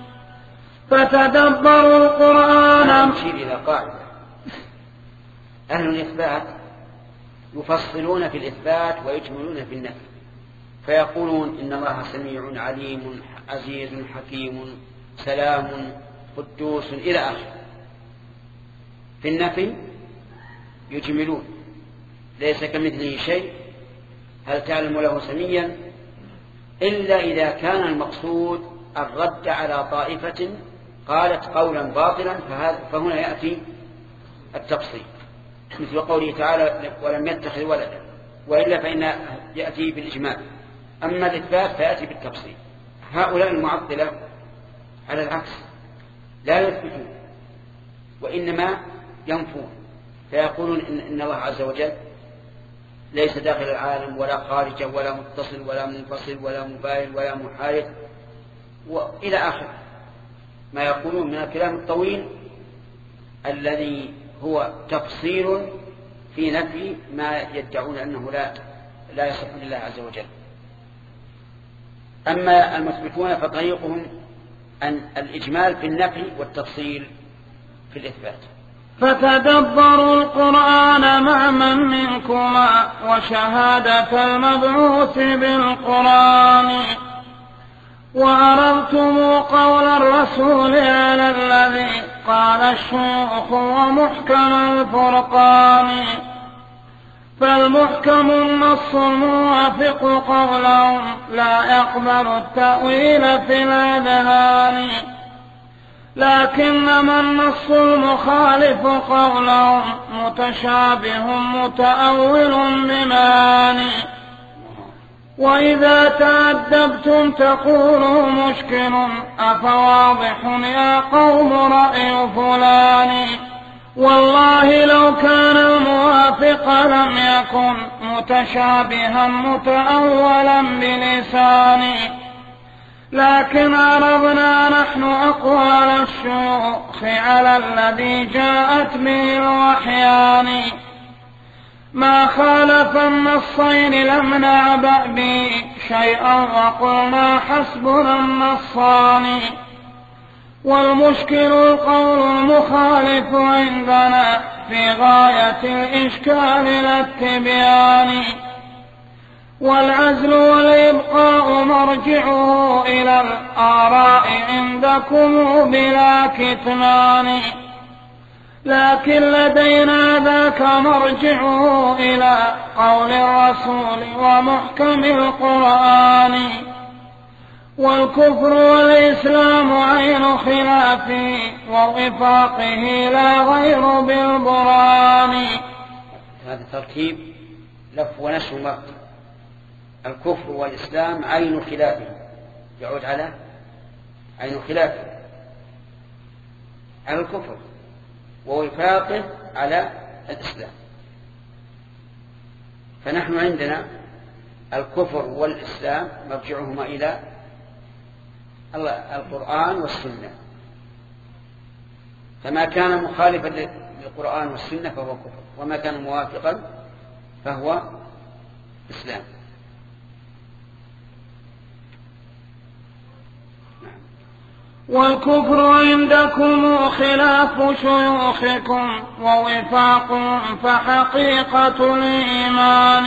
فتدبروا القرآن. نشير إلى قاعدة: أهل الإثبات يفصلون في الإثبات ويجملون في النفي، فيقولون إن الله سميع عليم عزيز حكيم سلام قدوس إلى آخره. في النفي يجملون: ليس كمثله شيء، هل تعلم له سميا، إلا إذا كان المقصود الرد على طائفة قالت قولا باطلا، فهنا يأتي التفصيل، مثل قوله تعالى: ولم يتخذ ولدا، وإلا فإن يأتي بالإجمال. أما الإثبات فيأتي بالتفصيل. هؤلاء المعطلة على العكس لا يثبتون وإنما ينفون، فيقولون إن الله عز وجل ليس داخل العالم ولا خارجه ولا متصل ولا منفصل ولا مباين ولا محايد وإلى آخر ما يقولون من الكلام الطويل الذي هو تفصيل في نفي ما يدعون أنه لا يصح لله عز وجل. أما المثبتون فطريقهم أن الإجمال في النفي والتفصيل في الإثبات. فتدبروا القرآن مع من منكما وشهادة المبعوث بالقرآن، وعرضتم قول الرسول على الذي قال الشيوخ ومحكم الفرقان. فالمحكم النص الموافق قولهم لا يقبل التأويل في الأذهان، لكنما النص المخالف قولهم متشابه متأول بمعاني. وإذا تأدبتم تقولوا مشكل أفواضح يا قوم رأي فلان، والله لو كان الموافق لم يكن متشابها متأولا بلساني. لكن عرضنا نحن أقوال الشيوخ على الذي جاءت به الوحيان، ما خالف النصين لم نعبأ به شيئا وقلنا حسبنا النصان. والمشكل القول المخالف عندنا في غاية الإشكال لا التبيان، والعزل والإبقاء مرجعه إلى الآراء عندكم بلا كتمان، لكن لدينا ذاك مرجعه إلى قول الرسول ومحكم القرآن. والكفر والإسلام عين خلافه ووفاقه لا غير بالبرهان. هذا ترتيب لف ونشر مرة. الكفر والإسلام عين خلافه، يعود على عين خلافه على الكفر، ووفاقه على الإسلام. فنحن عندنا الكفر والإسلام مرجعهما إلى القرآن والسنة، فما كان مخالفا للقرآن والسنة فهو كفر، وما كان موافقا فهو إسلام. والكفر عندكم خلاف شيوخكم ووفاق فحقيقة الإيمان.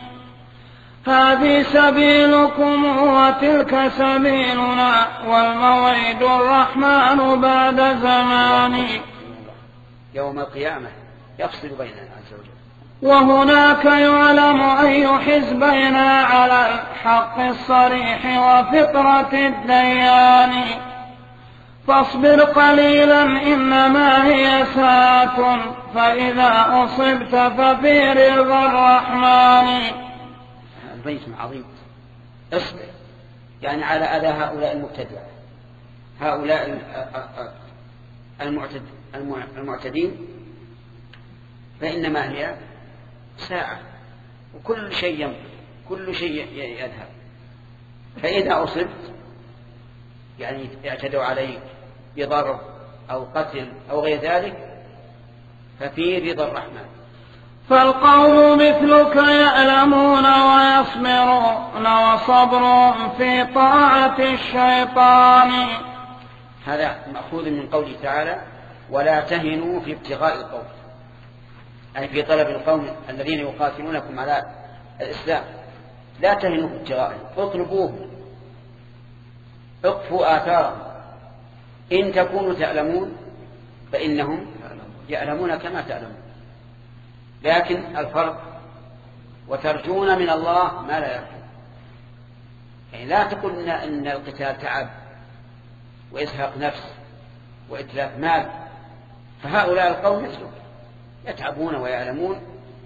هذه سبيلكم وتلك سبيلنا والموعد الرحمن بعد زمان. يوم القيامة يفصل بيننا عز وجل. وهناك يعلم أي حزبين على الحق الصريح وفطرة الديان. فاصبر قليلا إنما هي ساعة فإذا أصبت ففي رضا الرحمن. البيت عظيم. اصبر يعني على أذى هؤلاء المبتدعة، هؤلاء المعتدين، فإنما هي ساعة وكل شيء يمضي، كل شيء يذهب. فإذا أصبت يعني اعتدوا عليك بضرب أو قتل أو غير ذلك ففي رضا الرحمن. فالقوم مثلك يألمون ويصبرون وصبر في طاعة الشيطان. هذا مأخوذ من قوله تعالى ولا تهنوا في ابتغاء القوم، أي في طلب القوم الذين يقاتلونكم على الإسلام. لا تهنوا في ابتغائهم، اطلبوهم، اقفوا آثارهم. إن تكونوا تألمون فإنهم يألمون كما تألمون، لكن الفرق وترجون من الله ما لا يرجون. يعني لا تقل إن القتال تعب وإزهاق نفس وإتلاف مال، فهؤلاء القوم مثلهم يتعبون ويعلمون،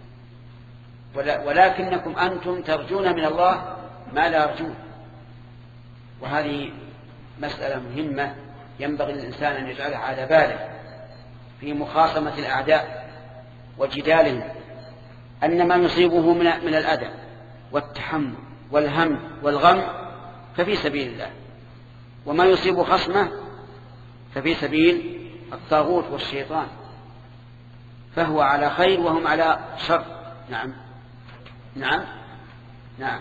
ولكنكم أنتم ترجون من الله ما لا يرجون. وهذه مسألة مهمة ينبغي للإنسان أن يجعلها على باله في مخاصمة الأعداء وجدالهم، أن ما يصيبه من الأذى والتحمل والهم والغم ففي سبيل الله، وما يصيب خصمه ففي سبيل الطاغوت والشيطان، فهو على خير وهم على شر. نعم نعم نعم.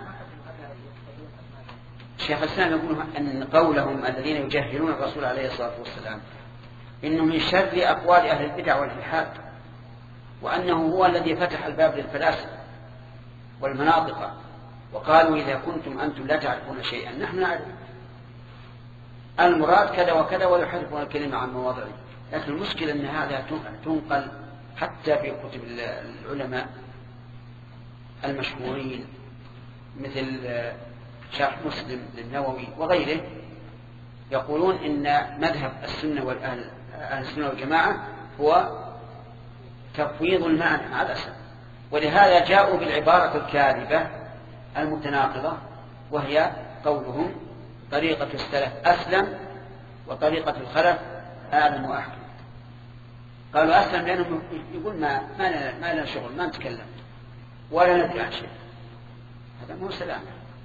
الشيخ الإسلام يقول أن قولهم الذين يجهلون الرسول عليه الصلاة والسلام إنه من شر أقوال أهل البدع والإلحاد، وأنه هو الذي فتح الباب للفلاسفة والمناطق، وقالوا إذا كنتم أنتم لا تعرفون شيئا نحن نعرف، المراد كذا وكذا، ويحرفون الكلمة عن مواضعه. لكن المشكلة أن هذا تنقل حتى في كتب العلماء المشهورين مثل شرح مسلم للنووي وغيره، يقولون إن مذهب السنة والأهل السنة والجماعة هو تفويض المعنى مع الأسف، ولهذا جاءوا بالعبارة الكاذبة المتناقضة، وهي قولهم طريقة السلف أسلم وطريقة الخلف أعلم وأحكم. قالوا أسلم لأنهم يقول ما لنا شغل، ما نتكلم ولا ندري عن شيء. هذا مو سلام،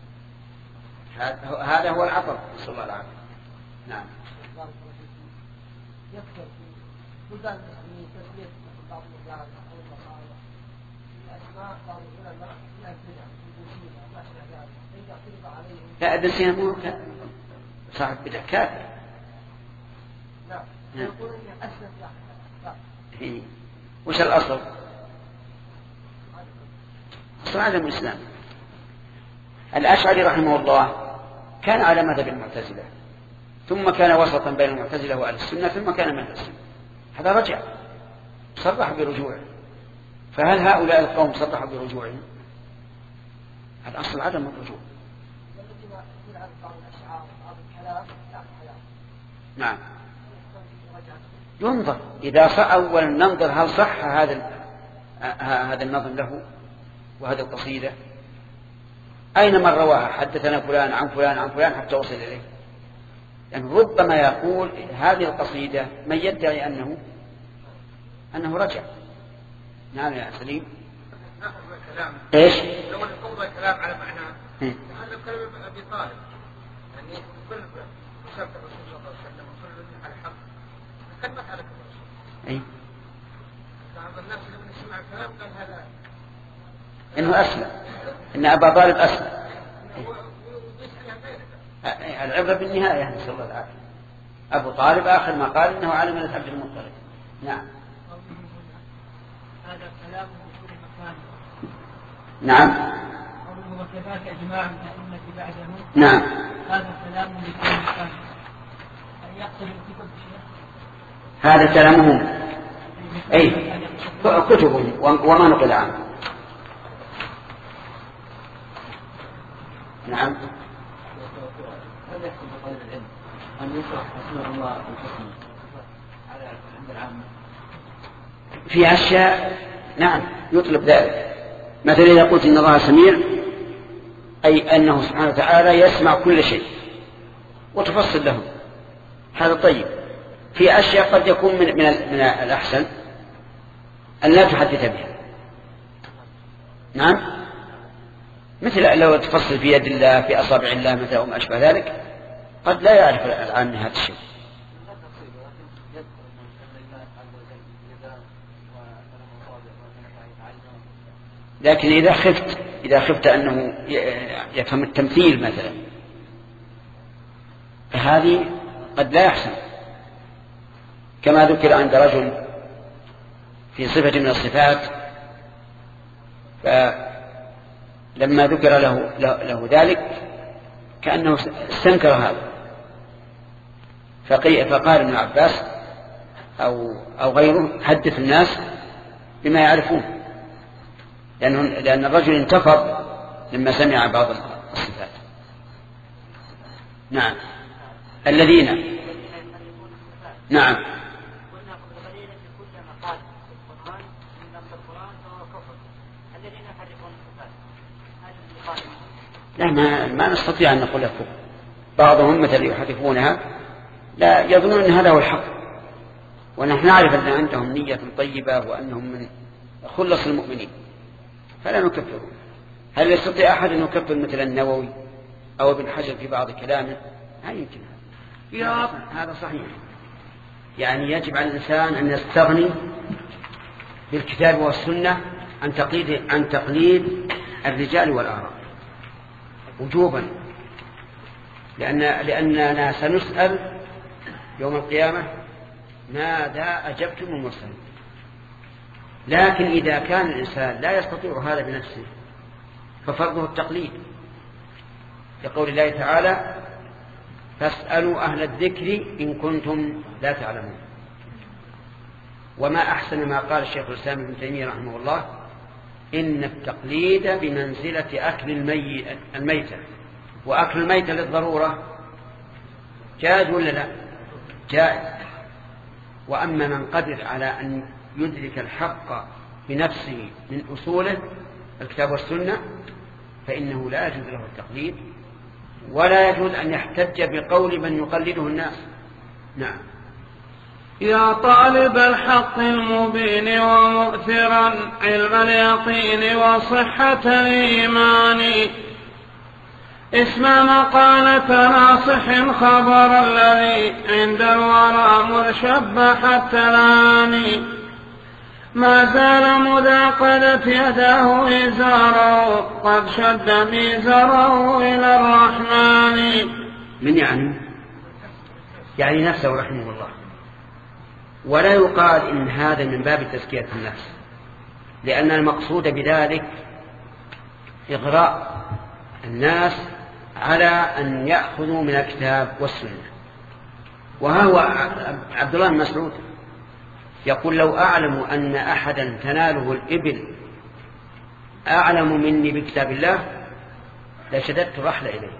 هذا هو العطر نسأل الله العافية. نعم. يكثر في بلدان المسلمين تسمية بعض الأحيان أو المصائب الأسماء بعض العلماء لا يبتدع في البوسينة ما شبه ذلك، فإذا اعترض عليهم. لا البوسينة مو صاحب بدع كافر. نعم. يقول إني أسلم لا. وش الأصل؟ أصل عدم الإسلام. الأشعري رحمه الله كان على مذهب المعتزلة، ثم كان وسطا بين المعتزلة وأهل السنة، ثم كان من السنة. هذا رجع صرح برجوعه. فهل هؤلاء القوم صرحوا برجوعهم؟ الأصل عدم الرجوع. نعم. ينظر إذا صح، أولا ننظر هل صح هذا النظم له وهذه القصيدة، أين من رواها، حدثنا فلان عن فلان عن فلان حتى وصل إليه. يعني ربما يقول هذه القصيدة من يدعي أنه رجع. نعم يا سليم. إيش؟ لو نقض الكلام على معناه هذا كلام أبي طالب، يعني كل شرط الرسول صلى الله عليه وسلم وكل على حق كلمة على الرسول. أي. بعض الناس لما يسمع الكلام قال هذا إنه أسلم، إن أبا طالب أسلم. العبرة بالنهاية نسأل الله العافية. أبو طالب آخر ما قال إنه على ملة عبد المطلب. نعم. هذا كلام في كل مكان. نعم. قوله وكذاك إجماع الأئمة بعدهم. نعم. هذا كلام في كل مكان. أن يقتل الكتب شيء. هذا كلامهم. أي كتبهم وما نقل عنه. نعم. هل يحكم بقول العلم أن يشرح أسماء الله والحكم على عند العامة؟ في أشياء نعم يطلب ذلك. مثلا إذا قلت إن الله سميع أي أنه سبحانه وتعالى يسمع كل شيء وتفصل له، هذا طيب. في أشياء قد يكون من الأحسن أن لا تحدث بها. نعم، مثل لو تفصل في يد الله في أصابع الله مثلا وما أشبه ذلك، قد لا يعرف العام هذا الشيء. لكن إذا خفت أنه يفهم التمثيل مثلا فهذه قد لا يحسن، كما ذكر عند رجل في صفة من الصفات، فلما ذكر له ذلك كأنه استنكر هذا، فقال ابن عباس أو غيره حدث الناس بما يعرفون، لأن الرجل انتفض لما سمع بعض الصفات. نعم. الذين نعم لا ما نستطيع أن نقول لكم. بعضهم مثل يحرفونها لا يظنون أن هذا هو الحق، ونحن نعرف أن عندهم نية طيبة وأنهم من خلص المؤمنين، فلا نكفرون. هل يستطيع أحد أن يكفر مثل النووي أو ابن حجر في بعض كلامه؟ لا يمكن. هذا صحيح. يعني يجب على الإنسان أن يستغني بالكتاب والسنة عن تقليد الرجال والآراء وجوبا، لأننا سنسأل يوم القيامة ماذا أجبتم المرسلين. لكن إذا كان الإنسان لا يستطيع هذا بنفسه ففرضه التقليد، يقول الله تعالى فاسألوا أهل الذكر إن كنتم لا تعلمون. وما أحسن ما قال الشيخ الإسلام ابن تيمية رحمه الله إن التقليد بمنزلة أكل الميتة، وأكل الميتة للضرورة جائز ولا لا؟ جائز. وأما من قدر على أن يدرك الحق بنفسه من أصوله الكتاب والسنة فإنه لا يجوز له التقليد، ولا يجوز أن يحتج بقول من يقلده الناس. نعم. يا طالب الحق المبين ومؤثرا علم اليقين وصحة الإيمان، اسمع مقالة ناصح خبر الذي عند الورى مرشبحة الآن، ما زال مذا قدت يداه إزاره قد شد ميزره إلى الرحمن. من يعني نفسه رحمه الله. ولا يقال إن هذا من باب تزكية النفس، لأن المقصود بذلك إغراء الناس على أن يأخذوا من الكتاب والسنة. وها هو عبد الله بن مسعود يقول لو أعلم أن أحدا تناله الإبل أعلم مني بكتاب الله لشددت الرحل إليه.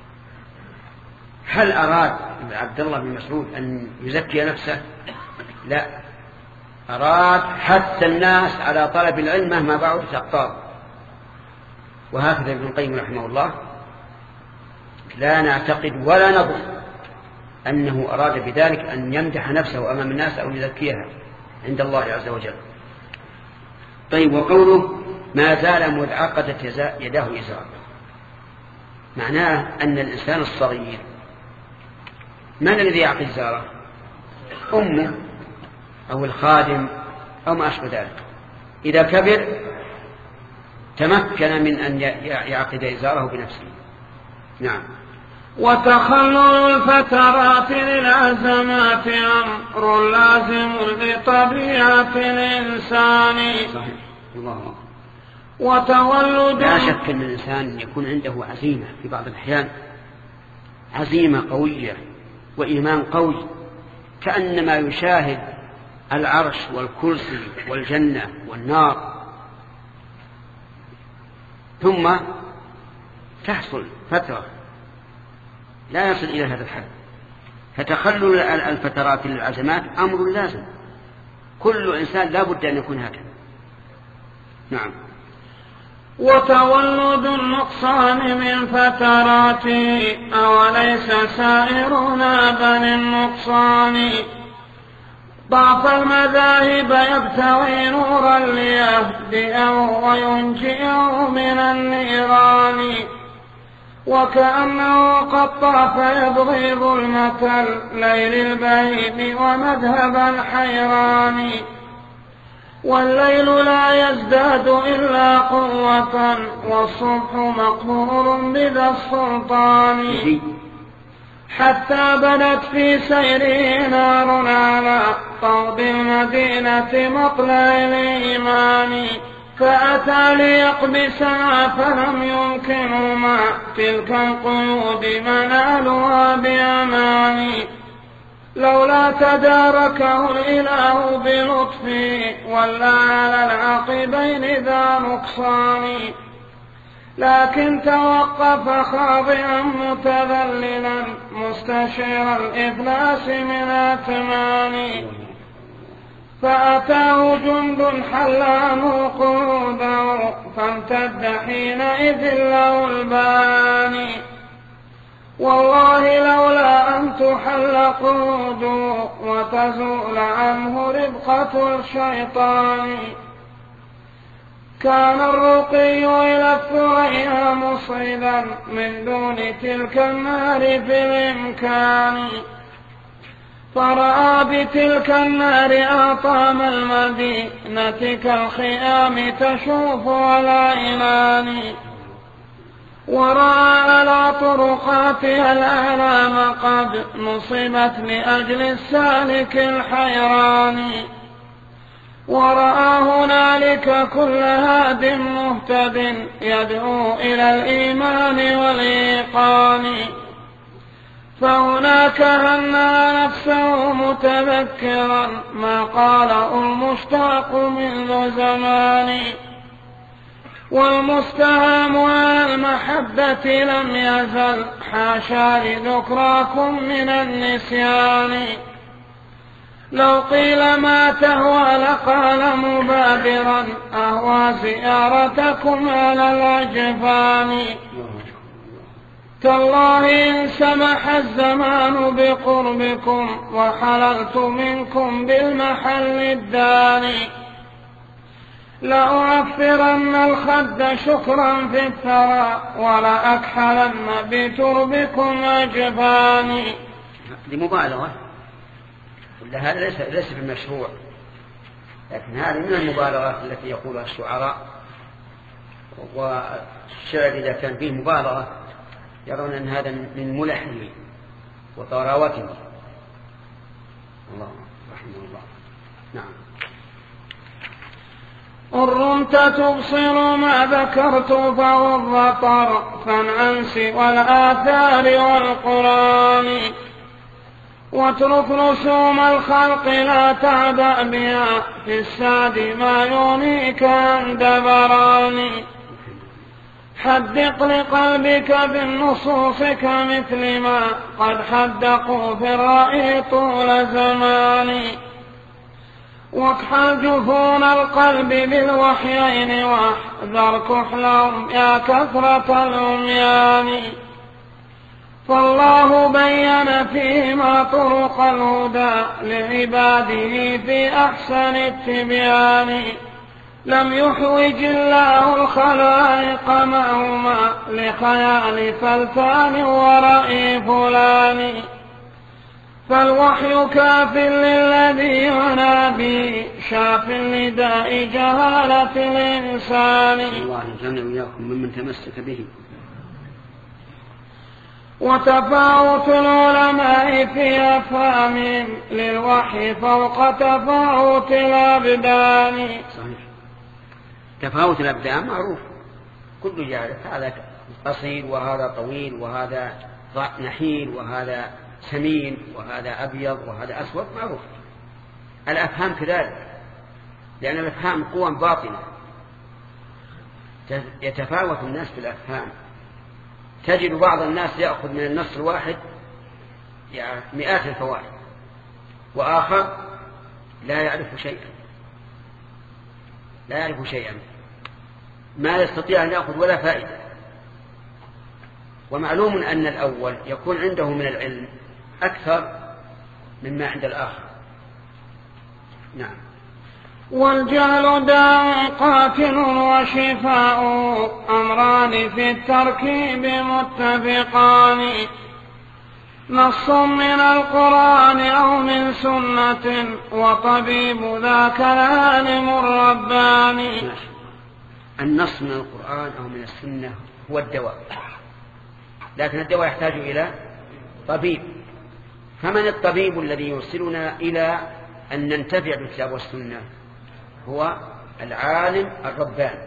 هل أراد عبد الله بن مسعود أن يزكي نفسه؟ لا، أراد حث الناس على طلب العلم مهما بعدت أقطار. وهكذا ابن القيم رحمه الله لا نعتقد ولا نظن أنه أراد بذلك أن يمدح نفسه أمام الناس أو يزكيها عند الله عز وجل. طيب، وقوله ما زال مذ عقدت يداه إزاره، معناه أن الإنسان الصغير من الذي يعقد إزاره؟ أمه أو الخادم أو ما أشبه ذلك. إذا كبر تمكن من أن يعقد إزاره بنفسه. نعم. وتخلل الفترات للعزمات أمر لازم لطبيعة الإنسان. صحيح. الله. وتولد لا شك أن الإنسان يكون عنده عزيمة في بعض الأحيان، عزيمة قوية وإيمان قوي، كأنما يشاهد العرش والكرسي والجنة والنار، ثم تحصل فترة لا يصل إلى هذا الحد. فتخلل الفترات للعزمات أمر لازم، كل إنسان لا بد أن يكون هكذا. نعم. وتولد النقصان من فتراته أوليس سائرنا بني النقصان. ضعف المذاهب يبتغي نورا ليهدئه وينجئه من النيران، وكأنه قد طاف يبغي ظلمة الليل البعيد ومذهب الحيران. والليل لا يزداد إلا قوة والصبح مقهور بذا السلطان، حتى بدت في سيره نار على طرد المدينة مطلع الإيمان. فأتى ليقبسها فلم يمكن مع تلك القيود منالها بأمان. لولا تداركه الإله بلطفه ولا على العقبين ذا نقصان. لكن توقف خاضعا متذللا مستشير الإفلاس من أتمان. فأتاه جند حلانه قعوده فامتد حينئذ له البان. والله لولا أن تحل قعوده وتزول عنه ربقة الشيطان، كان الرقي إلى الثريا مصعدا من دون تلك النار في الإمكان. فرأى بتلك النار أطام المدينة كالخيام تشوف على إنان. ورأى على طرقاتها الآلام قد نصبت لأجل السالك الحيران. ورأى هنالك كل هاد مهتد يدعو إلى الإيمان والإيقان. فهناك هنأ نفسه متذكرا ما قاله المشتاق منذ زمان. والمستهام على المحبة لم يزل حاشا لذكراكم من النسيان. لو قيل ما تهوى لقال مبادرا أهوى زيارتكم على الأجفان. تالله إن سمح الزمان بقربكم وحللت منكم بالمحل الداني، لأعفرن الخد شكرا في الثرى ولأكحلن بتربكم أجفاني. لمبالغة، هذا ليس في المشروع، لكن هذه من المبالغات التي يقولها الشعراء. والشعر إذا كان فيه مبالغة يرون أن هذا من ملحه وطراوته. الله رحمه الله. نعم. إن رمت تبصر ما ذكرت فهو الرطر فانعنس والآثار والقرآن. واترك رسوم الخلق لا تعبأ بها في السعد ما يغنيك عن دبران. حدق لقلبك بالنصوص كمثل ما قد حدقوا في الرأي طول زمان. واكحل جفون القلب بالوحيين واحذر كحلهم يا كثرة العميان. فالله بين فيما طرق الهدى لعباده في أحسن التبيان. لم يحوج الله الخلائق معهما لخيال فلتان ورأي فلان. فالوحي كاف للذي ينادي شاف لداء جهالة الإنسان. الله يجعلنا وإياكم ممن تمسك به. وتفاوت العلماء في أفهامهم للوحي فوق تفاوت الأبدان. صحيح. تفاوت الأبدان معروف، كل يعرف هذا قصير وهذا طويل وهذا نحيل وهذا سمين وهذا أبيض وهذا أسود، معروف. الأفهام كذلك، لأن الأفهام قوى باطنة، يتفاوت الناس في الأفهام. تجد بعض الناس يأخذ من النص الواحد يعني مئات الفوائد، وآخر لا يعرف شيئا، ما يستطيع أن يأخذ ولا فائدة. ومعلوم أن الأول يكون عنده من العلم أكثر مما عند الآخر. نعم. والجهل داء قاتل وشفاء أمران في التركيب متفقان، نص من القرآن أو من سنة وطبيب ذاك العالم الرباني. النص من القرآن أو من السنة هو الدواء، لكن الدواء يحتاج إلى طبيب. فمن الطبيب الذي يوصلنا إلى أن ننتفع بالكتاب والسنة؟ هو العالم الرباني.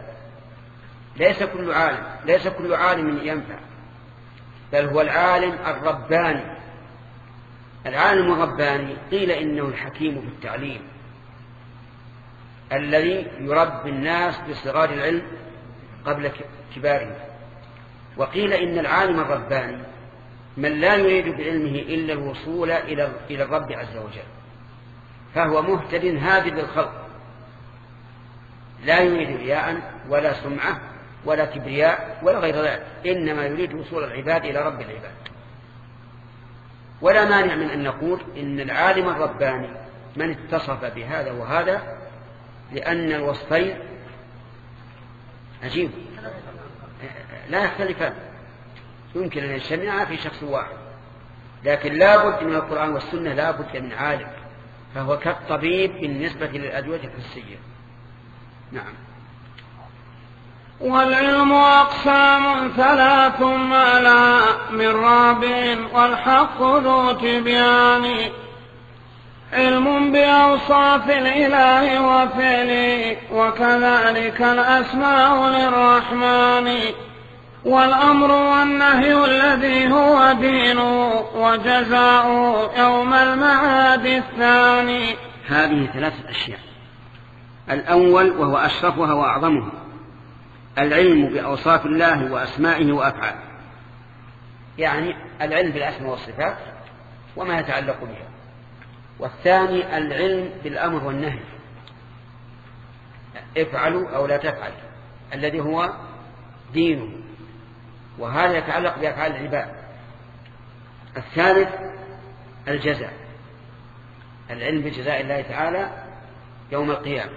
ليس كل عالم ينفع، بل هو العالم الرباني. العالم الرباني قيل إنه الحكيم في التعليم الذي يربي الناس بصغار العلم قبل كبارهم، وقيل إن العالم الرباني من لا يريد بعلمه إلا الوصول إلى الرب عز وجل، فهو مهتد هادي للخلق، لا يريد رياء ولا سمعة ولا كبرياء ولا غير ذلك، إنما يريد وصول العباد إلى رب العباد. ولا مانع من أن نقول إن العالم الرباني من اتصف بهذا وهذا، لأن الوصفين عجيب لا يختلفان، يمكن أن يجتمعا في شخص واحد، لكن لا بد من القرآن والسنة، لا بد من عالم، فهو كالطبيب بالنسبة للأدوية الحسية. نعم. والعلم أقسام ثلاث ما لا من رابع والحق ذو تبيان، علم بأوصاف الإله وفعله وكذلك الأسماء للرحمن، والأمر والنهي الذي هو دينه وجزاؤه يوم المعاد الثاني. هذه ثلاثة أشياء. الأول وهو أشرفها وأعظمها العلم بأوصاف الله وأسمائه وأفعاله، يعني العلم بالأسماء والصفات وما يتعلق بها. والثاني العلم بالأمر والنهي، افعلوا أو لا تفعل، الذي هو دينه، وهذا يتعلق بأفعال العباد. الثالث الجزاء، العلم بجزاء الله تعالى يوم القيامة.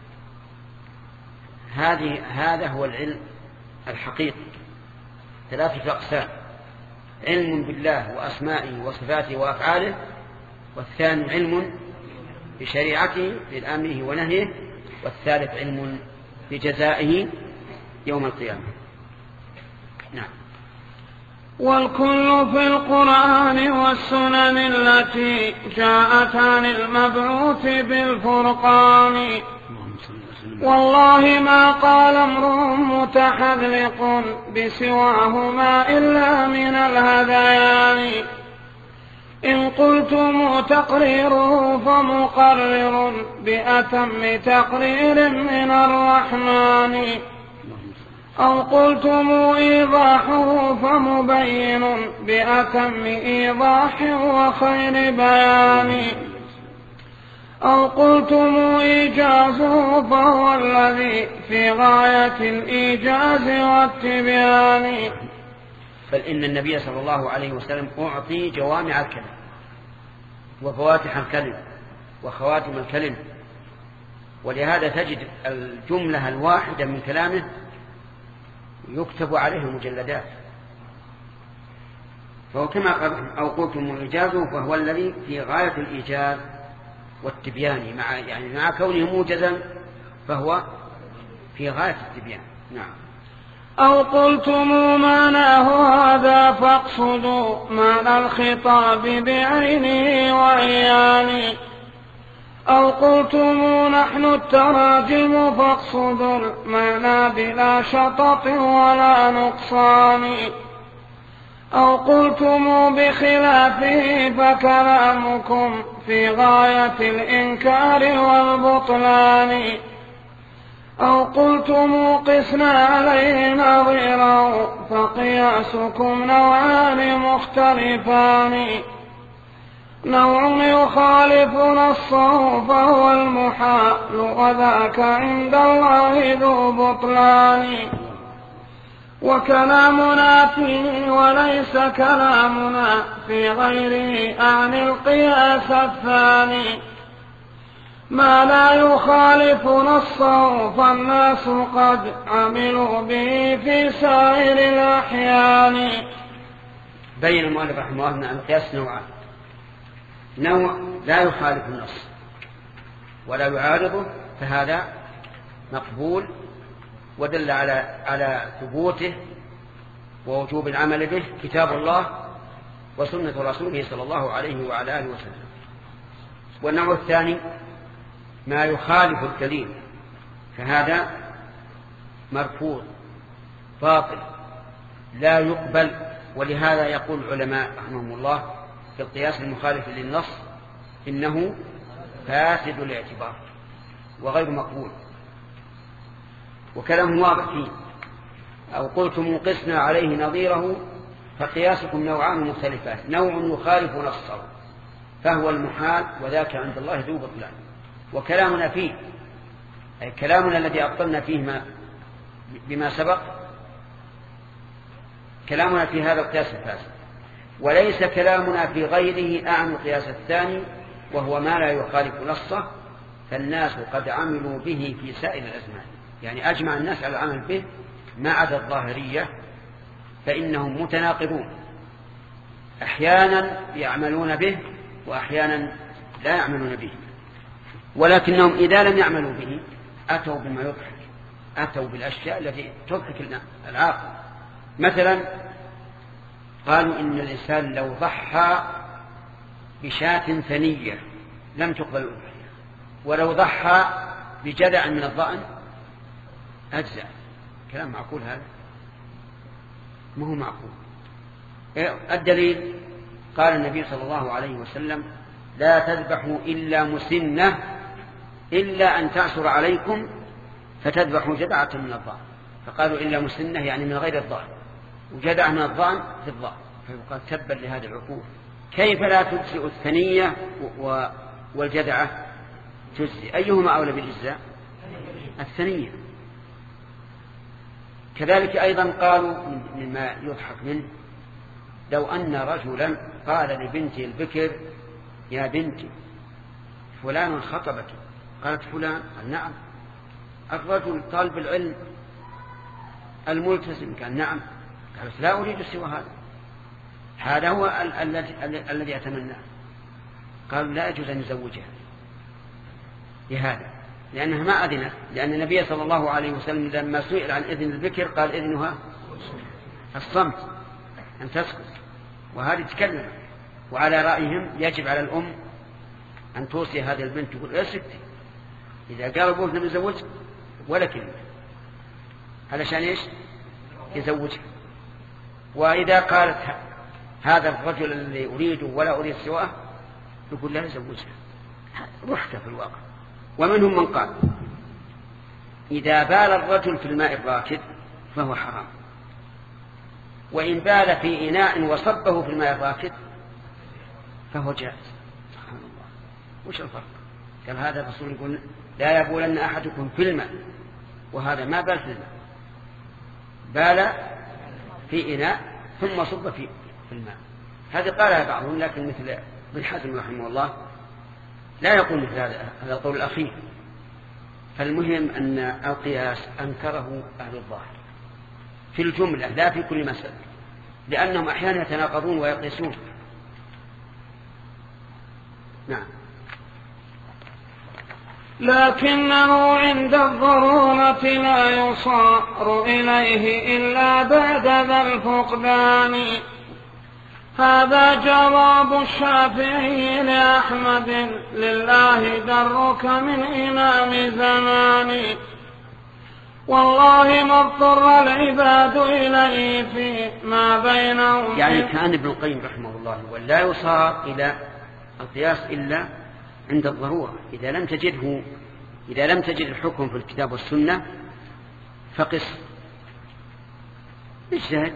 هذا هو العلم الحقيقي، ثلاثة أقسام: علم بالله وأسمائه وصفاته وأفعاله، والثاني علم بشريعته بأمره ونهيه، والثالث علم بجزائه يوم القيامة. نعم. والكل في القرآن والسنن التي جاءت عن المبعوث بالفرقان، والله ما قال امرؤ متحذلق بسواهما إلا من الهذيان، إن قلتم تقريره فمقرر بأتم تقرير من الرحمن، أو قلتم إيضاحه فمبين بأتم إيضاح وخير بيان، أو قلتم إيجازه فهو الذي في غاية الإيجاز والتبيان. بل إن النبي صلى الله عليه وسلم أعطي جوامع الكلم وفواتح الكلم وخواتم الكلم، ولهذا تجد الجملة الواحدة من كلامه يكتب عليه مجلدات. فهو كما قال: أو قلتم إيجازه فهو الذي في غاية الإيجاز والتبيان، مع كونه موجزا فهو في غاية التبيان. نعم. أو قلتم معناه هذا فاقصدوا معنى الخطاب بعينه وعيانه. أو قلتم نحن التراجم فاقصدوا المعنى بلا شطط ولا نقصان. أو قلتم بخلافه فكلامكم في غاية الإنكار والبطلان. أو قلتم قسنا عليه نظيره فقياسكم نوعان مختلفان. نوع يخالف نصه فهو المحال وذاك عند الله ذو بطلان. وكلامنا فيه وليس كلامنا في غيره عن القياس الثاني. ما لا يخالف نصه فالناس قد عملوا به في سائر الأحيان. بين المؤلف رحمه الله أن القياس نوعان: نوع لا يخالف النص ولا يعارضه فهذا مقبول ودل على ثبوته ووجوب العمل به كتاب الله وسنة رسوله صلى الله عليه وعلى آله وسلم. والنوع الثاني ما يخالف الدليل فهذا مرفوض باطل لا يقبل. ولهذا يقول العلماء رحمهم الله في القياس المخالف للنص إنه فاسد الاعتبار وغير مقبول، وكلام واضح فيه. أو قلتم قسنا عليه نظيره فقياسكم نوعان مختلفان: نوع يخالف نصه فهو المحال وذاك عند الله ذو بطلان. وكلامنا فيه أي كلامنا الذي أبطلنا فيه بما سبق كلامنا في هذا القياس الفاسد، وليس كلامنا في غيره أعم القياس الثاني وهو ما لا يخالف نصه فالناس قد عملوا به في سائر الأزمان. يعني أجمع الناس على العمل به ما عدا الظاهرية فإنهم متناقضون، أحيانا يعملون به وأحيانا لا يعملون به، ولكنهم إذا لم يعملوا به أتوا بما يضحك، أتوا بالأشياء التي تضحك العاقل. مثلا قالوا إن الإنسان لو ضحى بشاة ثنية لم تقبل الأضحية، ولو ضحى بجدع من الضأن أجزع. كلام معقول هذا؟ ما هو معقول. الدليل قال النبي صلى الله عليه وسلم: لا تذبحوا إلا مسنة إلا أن تعسر عليكم فتذبحوا جدعة من الضأن. فقالوا إلا مسنة يعني من غير الضأن، وجدعة من الضأن في الضأن. فيقال تبا لهذه العقول، كيف لا تجزئ الثنية والجدعة تجزئ؟ أيهما أولى بالإجزاء؟ الثنية. كذلك أيضا قالوا مما يضحك منه: لو أن رجلا قال لبنته البكر: يا بنتي فلان خطبك. قالت: فلان؟ قال: نعم. الرجل طالب العلم الملتزم؟ قال: نعم. قالت: لا أريد سوى هذا، هذا هو الذي أتمناه. قالوا: لا يجوز أن يزوجها لهذا، لأنها ما أذنت، لأن النبي صلى الله عليه وسلم لما سئل عن إذن البكر قال: إذنها الصمت، أن تسكت، وهذه تكلم. وعلى رأيهم يجب على الأم أن توصي هذه البنت تقول: يا ستي إذا قال أبوك نبي يزوجك ولا كلمة، علشان إيش؟ يزوجها. وإذا قالت هذا الرجل الذي أريده ولا أريد سواه يقول: لا يزوجها. رحت في الواقع. ومنهم من قال: إذا بال الرجل في الماء الراكد فهو حرام، وإن بال في إناء وصبه في الماء الراكد فهو جائز. سبحان الله، وش الفرق؟ قال هذا الرسول يقول: لا يبولن أحدكم في الماء، وهذا ما بال في الماء، بال في إناء ثم صب في الماء. هذه قالها بعضهم، لكن مثل ابن حزم رحمه الله لا يقول مثل هذا القول الأخير. فالمهم أن القياس أنكره أهل الظاهر في الجملة لا في كل مسألة، لأنهم أحيانا يتناقضون ويقيسون. نعم. لكنه عند الضرورة لا يصار إليه إلا بعد ذا الفقدان. هذا جواب الشافعي لأحمد لله درك من إمام زماني والله ما اضطر العباد إليه فيما بينهم. يعني كان ابن القيم رحمه الله ولا يصار إلى القياس إلا عند الضرورة. إذا لم تجد الحكم في الكتاب والسنة فقس اجتهد.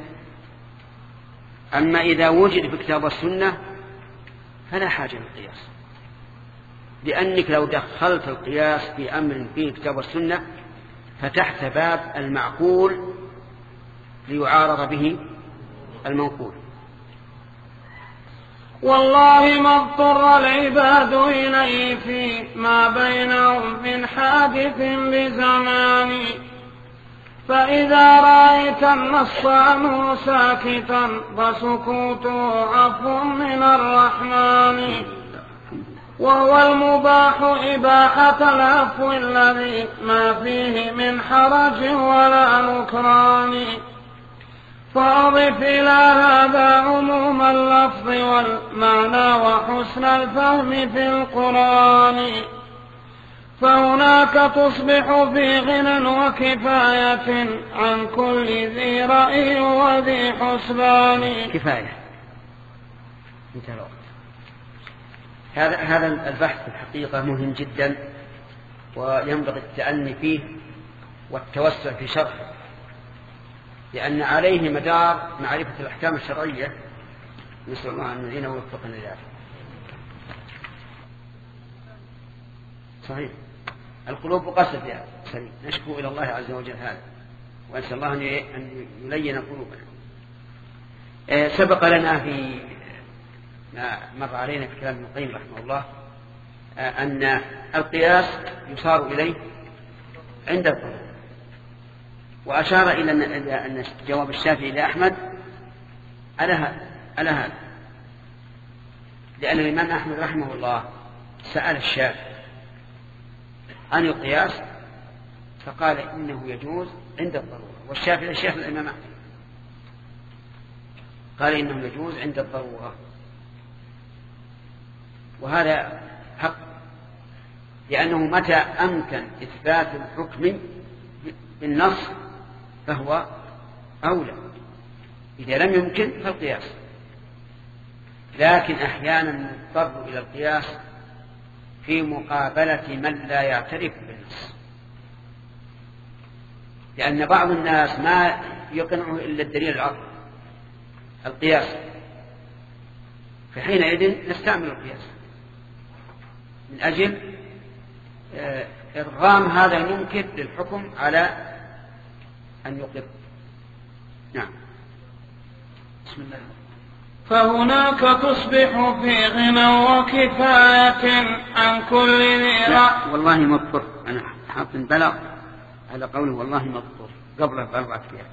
أما إذا وجد في الكتاب والسنة فلا حاجة للقياس، لأنك لو دخلت القياس في أمر فيه الكتاب والسنة فتحت باب المعقول ليعارض به المنقول. والله ما اضطر العباد إليه فيما بينهم من حادث بزمان فإذا رأيت النص عنه ساكتا فسكوته عفو من الرحمن وهو المباح إباحة العفو الذي ما فيه من حرج ولا نكران فأضف إلى هذا عموم اللفظ والمعنى وحسن الفهم في القرآن فهناك تصبح في غنى وكفاية عن كل ذي رأي وذي حسبان. كفاية. هذا البحث في الحقيقة مهم جدا وينبغي التأني فيه والتوسع في شرحه، لأن عليه مدار معرفة الأحكام الشرعية. نسأل الله أن يعيننا ويوفقنا لذلك. صحيح. القلوب قسد يا سليم، نشكو إلى الله عز وجل هذا وأسأل الله أن يلين قلوبنا. سبق لنا في ما مر علينا في كلام ابن القيم رحمه الله أن القياس يصار إليه عند الضرورة، وأشار إلى أن جواب الشافعي لأحمد على هذا، لأن الإمام أحمد رحمه الله سأل الشافعي عن القياس فقال إنه يجوز عند الضرورة، والشافعي الشيخ الإمام أحمد قال إنه يجوز عند الضرورة، وهذا حق، لأنه متى أمكن إثبات الحكم بالنص فهو أولى، إذا لم يمكن فالقياس. لكن أحيانا نضطر إلى القياس في مقابلة من لا يعترف بالنص، لأن بعض الناس ما يقنعه إلا الدليل العقلي القياس، فحينئذ نستعمل القياس من أجل إرغام هذا المنكر للحكم على أن يقر. نعم. بسم الله. فهناك تصبح في غنى وكفاية عن كل ذي رأي. والله مضطر، أنا حاط بلغ على قوله والله مضطر قبله بأربعة أيام.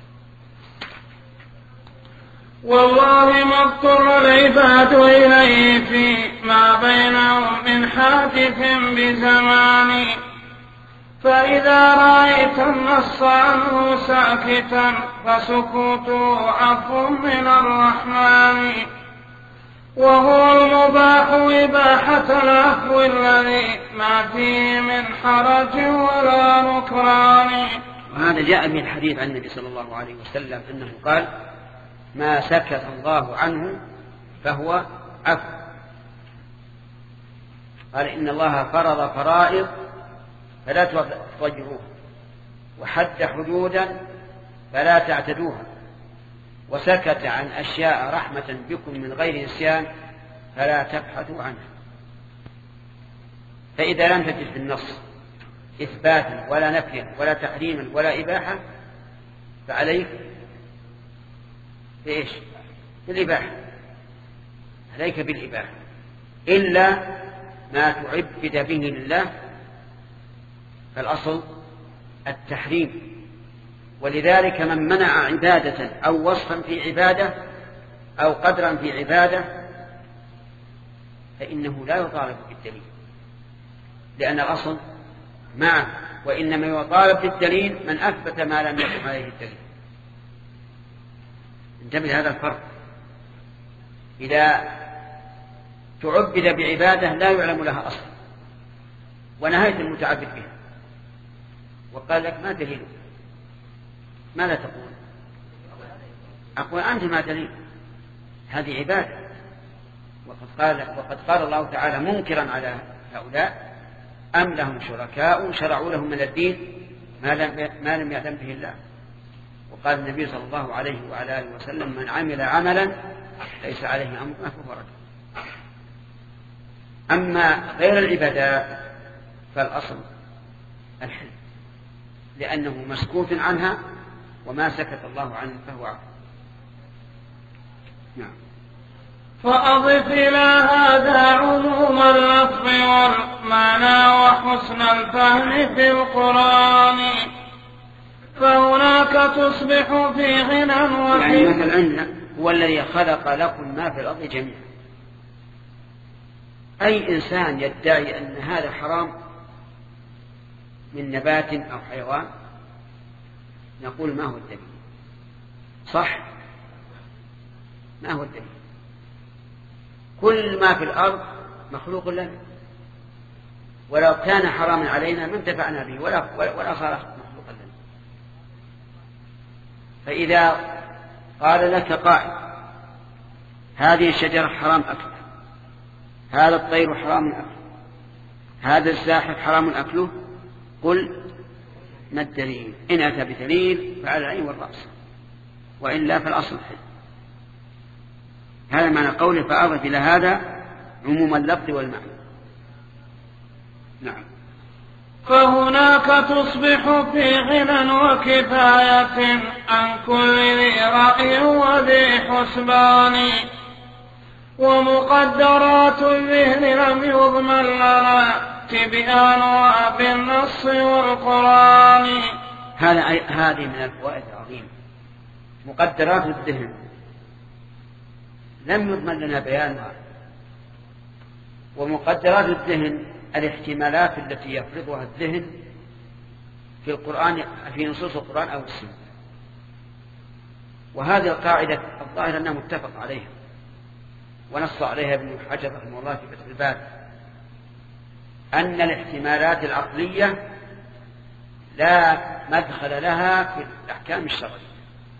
والله ما اضطر العباد إليه فيما بينهم من حادث بزمان فإذا رأيت النص عنه ساكتا فسكوته عفو من الرحمن وهو المباح إباحة العفو الذي ما فيه من حرج ولا نكران. وهذا جاء من الحديث عن النبي صلى الله عليه وسلم أنه قال ما سكت الله عنه فهو عفو. قال إن الله فرض فرائض فلا تضيعوها وحد حدودا فلا تعتدوها وسكت عن أشياء رحمة بكم من غير نسيان فلا تبحثوا عنها. فإذا لم تجد في النص إثباتا ولا نفيا ولا تحريما ولا إباحة فعليك بإيش؟ بالإباحة، عليك بالإباحة إلا ما تعبد به لله فالأصل التحريم. ولذلك من منع عبادة أو وصفا في عبادة أو قدرا في عبادة فإنه لا يطالب بالدليل، لأن الأصل معه، وإنما يطالب بالدليل من أثبت ما لم يكن عليه الدليل. انتبه هذا الفرق. إذا تعبد بعبادة لا يعلم لها أصل ونهاية المتعبد بها وقال لك ما دليل؟ ماذا تقول؟ أقول أنت ما دليل؟ هذه عبادة. وقد قال الله تعالى منكرا على هؤلاء أم لهم شركاء شرعوا لهم من الدين ما لم يأذن به الله. وقال النبي صلى الله عليه وعلى آله وسلم من عمل عملا ليس عليه أمرنا فهو رد. أما غير العبادات فالأصل الحل لأنه مسكوت عنها وما سكت الله عنه فهو عفو. نعم. فأضف إلى هذا عموم اللفظ والمعنى وحسن الفهم في القرآن فهناك تصبح في غنى يعني مثلا هو الذي خلق لكم ما في الأرض جميعا. أي إنسان يدعي أن هذا حرام من نبات أو حيوان نقول ما هو الدليل؟ صح؟ ما هو الدليل؟ كل ما في الأرض مخلوق لنا ولو كان حراما علينا ما انتفعنا به ولا صار مخلوقا لنا. فإذا قال لك قائل هذه الشجرة حرام أكلها، هذا الطير حرام أكله، هذا الزاحف حرام أكله، قل ما الدليل؟ إن أتى بدليل فعلى العين والرأس وإلا فالأصل حل. هذا معنى قوله فأضف إلى هذا عموم اللفظ والمعنى. نعم. فهناك تصبح في غنى وكفاية عن كل ذي رأي وذي حسبان ومقدرات الذهن لم يضمن لنا تبيانها بالنص والقرآن. هذه من الفوائد العظيمة. مقدرات الذهن لم يضمن لنا بيانها. ومقدرات الذهن الاحتمالات التي يفرضها الذهن في القرآن في نصوص القرآن أو السنة. وهذه القاعدة الظاهر أنها متفق عليها ونص عليها ابن حجر رحمه الله في فتح الباري أن الاحتمالات العقلية لا مدخل لها في الأحكام الشرعية،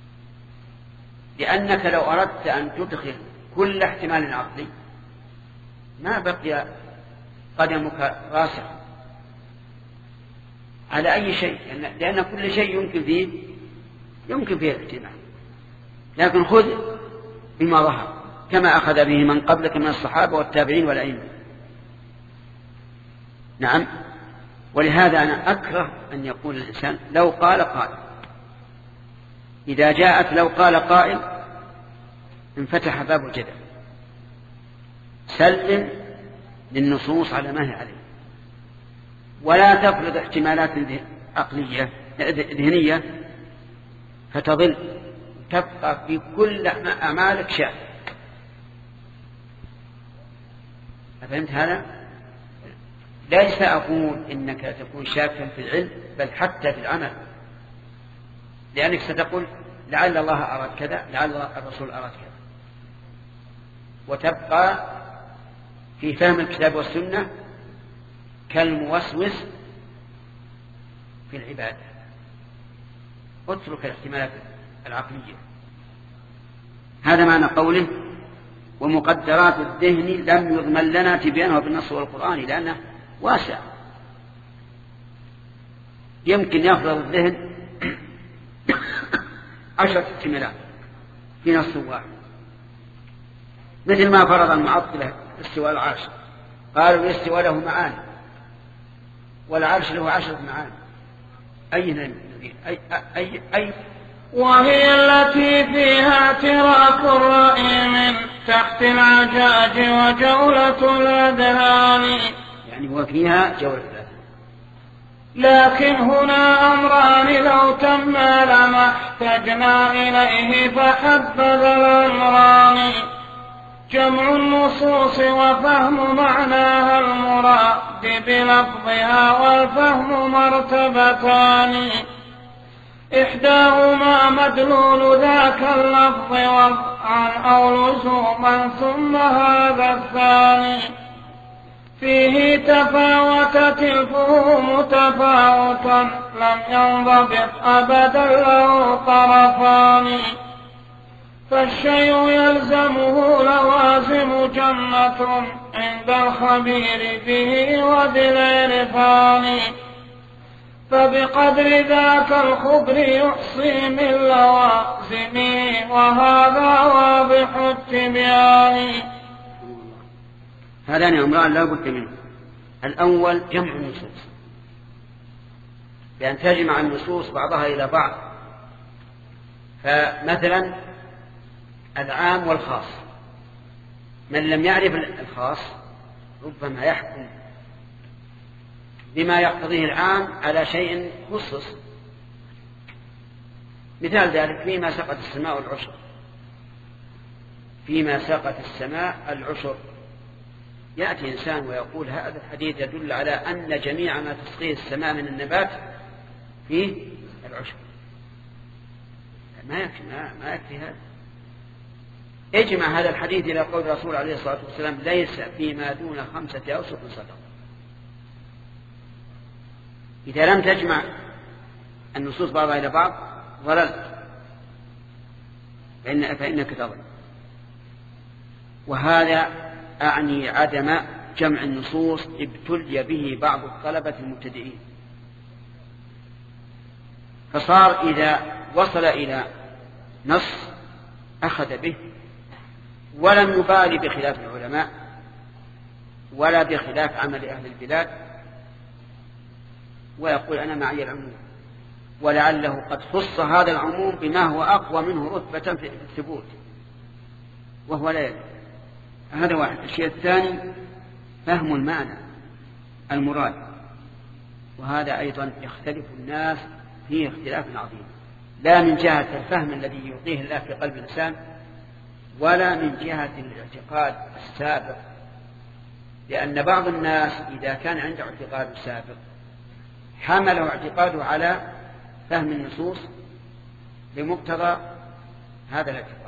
لأنك لو أردت أن تدخل كل احتمال عقلي ما بقي قدمك راسخ على أي شيء، لأن كل شيء يمكن فيه الاحتمال، لكن خذ بما ظهر كما أخذ به من قبلك من الصحابة والتابعين والأئمة. نعم. ولهذا أنا أكره أن يقول الإنسان لو قال قائل. إذا جاءت لو قال قائل انفتح باب الجدل. سلم للنصوص على ما هي عليه ولا تفرض احتمالات عقلية ذهنية فتضل تبقى في كل أعمالك شاك. أفهمت هذا؟ ليس أقول إنك تكون شاكا في العلم بل حتى في العمل، لأنك ستقول لعل الله أراد كذا لعل الرسول أراد كذا، وتبقى في فهم الكتاب والسنة كالموسوس في العبادة. اترك الاحتمالات العقلية. هذا معنى قوله ومقدرات الذهن لم يضمن لنا تبيانها بالنص والقرآن، لأنه واسع يمكن يفرض الذهن 10 احتمالات في نص واحد، مثل ما فرض المعطلة استواء العرش، قالوا الاستواء له معاني والعرش له 10 معاني. أي وهي التي فيها تراك الرأي من تحت العجاج وجولة الأذهان، يعني وفيها جولة الأذهان. لكن هنا أمران لو تما لما احتجنا إليه فحبذا الأمران جمع النصوص وفهم معناها المراد بلفظها والفهم مرتبتان. إحداهما مدلول ذاك اللفظ وضعا أو لزوما ثم هذا الثاني فيه تفاوتت الفهوم تفاوتا لم ينضبط أبدا له طرفان فالشيء يلزمه لوازم جنة عند الخبير به وذي العرفان فبقدر ذاك الخبر يحصي من لوازمه وهذا واضح التبيان. هذان أمران لا بد منه. الأول جمع النصوص، بأن تجمع النصوص بعضها إلى بعض. فمثلا العام والخاص، من لم يعرف الخاص ربما يحكم بما يقتضيه العام على شيء خصص. مثال ذلك فيما سقط السماء العشر، فيما سقط السماء العشر، يأتي إنسان ويقول هذا الحديث يدل على أن جميع ما تسقيه السماء من النبات فيه العشر. ما يكفي هذا. اجمع هذا الحديث إلى قول الرسول عليه الصلاة والسلام ليس فيما دون 5 أوسق صدقة. إذا لم تجمع النصوص بعضها إلى بعض ضللت، فإنك تضل. وهذا أعني عدم جمع النصوص ابتلي به بعض الطلبة المبتدئين، فصار إذا وصل إلى نص أخذ به ولم يبالي بخلاف العلماء ولا بخلاف عمل أهل البلاد، ويقول أنا معي العموم، ولعله قد خص هذا العموم بما هو أقوى منه رتبة في الثبوت وهو لا يدري. هذا واحد. الشيء الثاني فهم المعنى المراد، وهذا أيضا يختلف الناس فيه اختلاف عظيم، لا من جهة الفهم الذي يعطيه الله في قلب الإنسان ولا من جهة الاعتقاد السابق، لأن بعض الناس إذا كان عنده اعتقاد سابق حمله اعتقاده على فهم النصوص بمقتضى هذا الاعتقاد،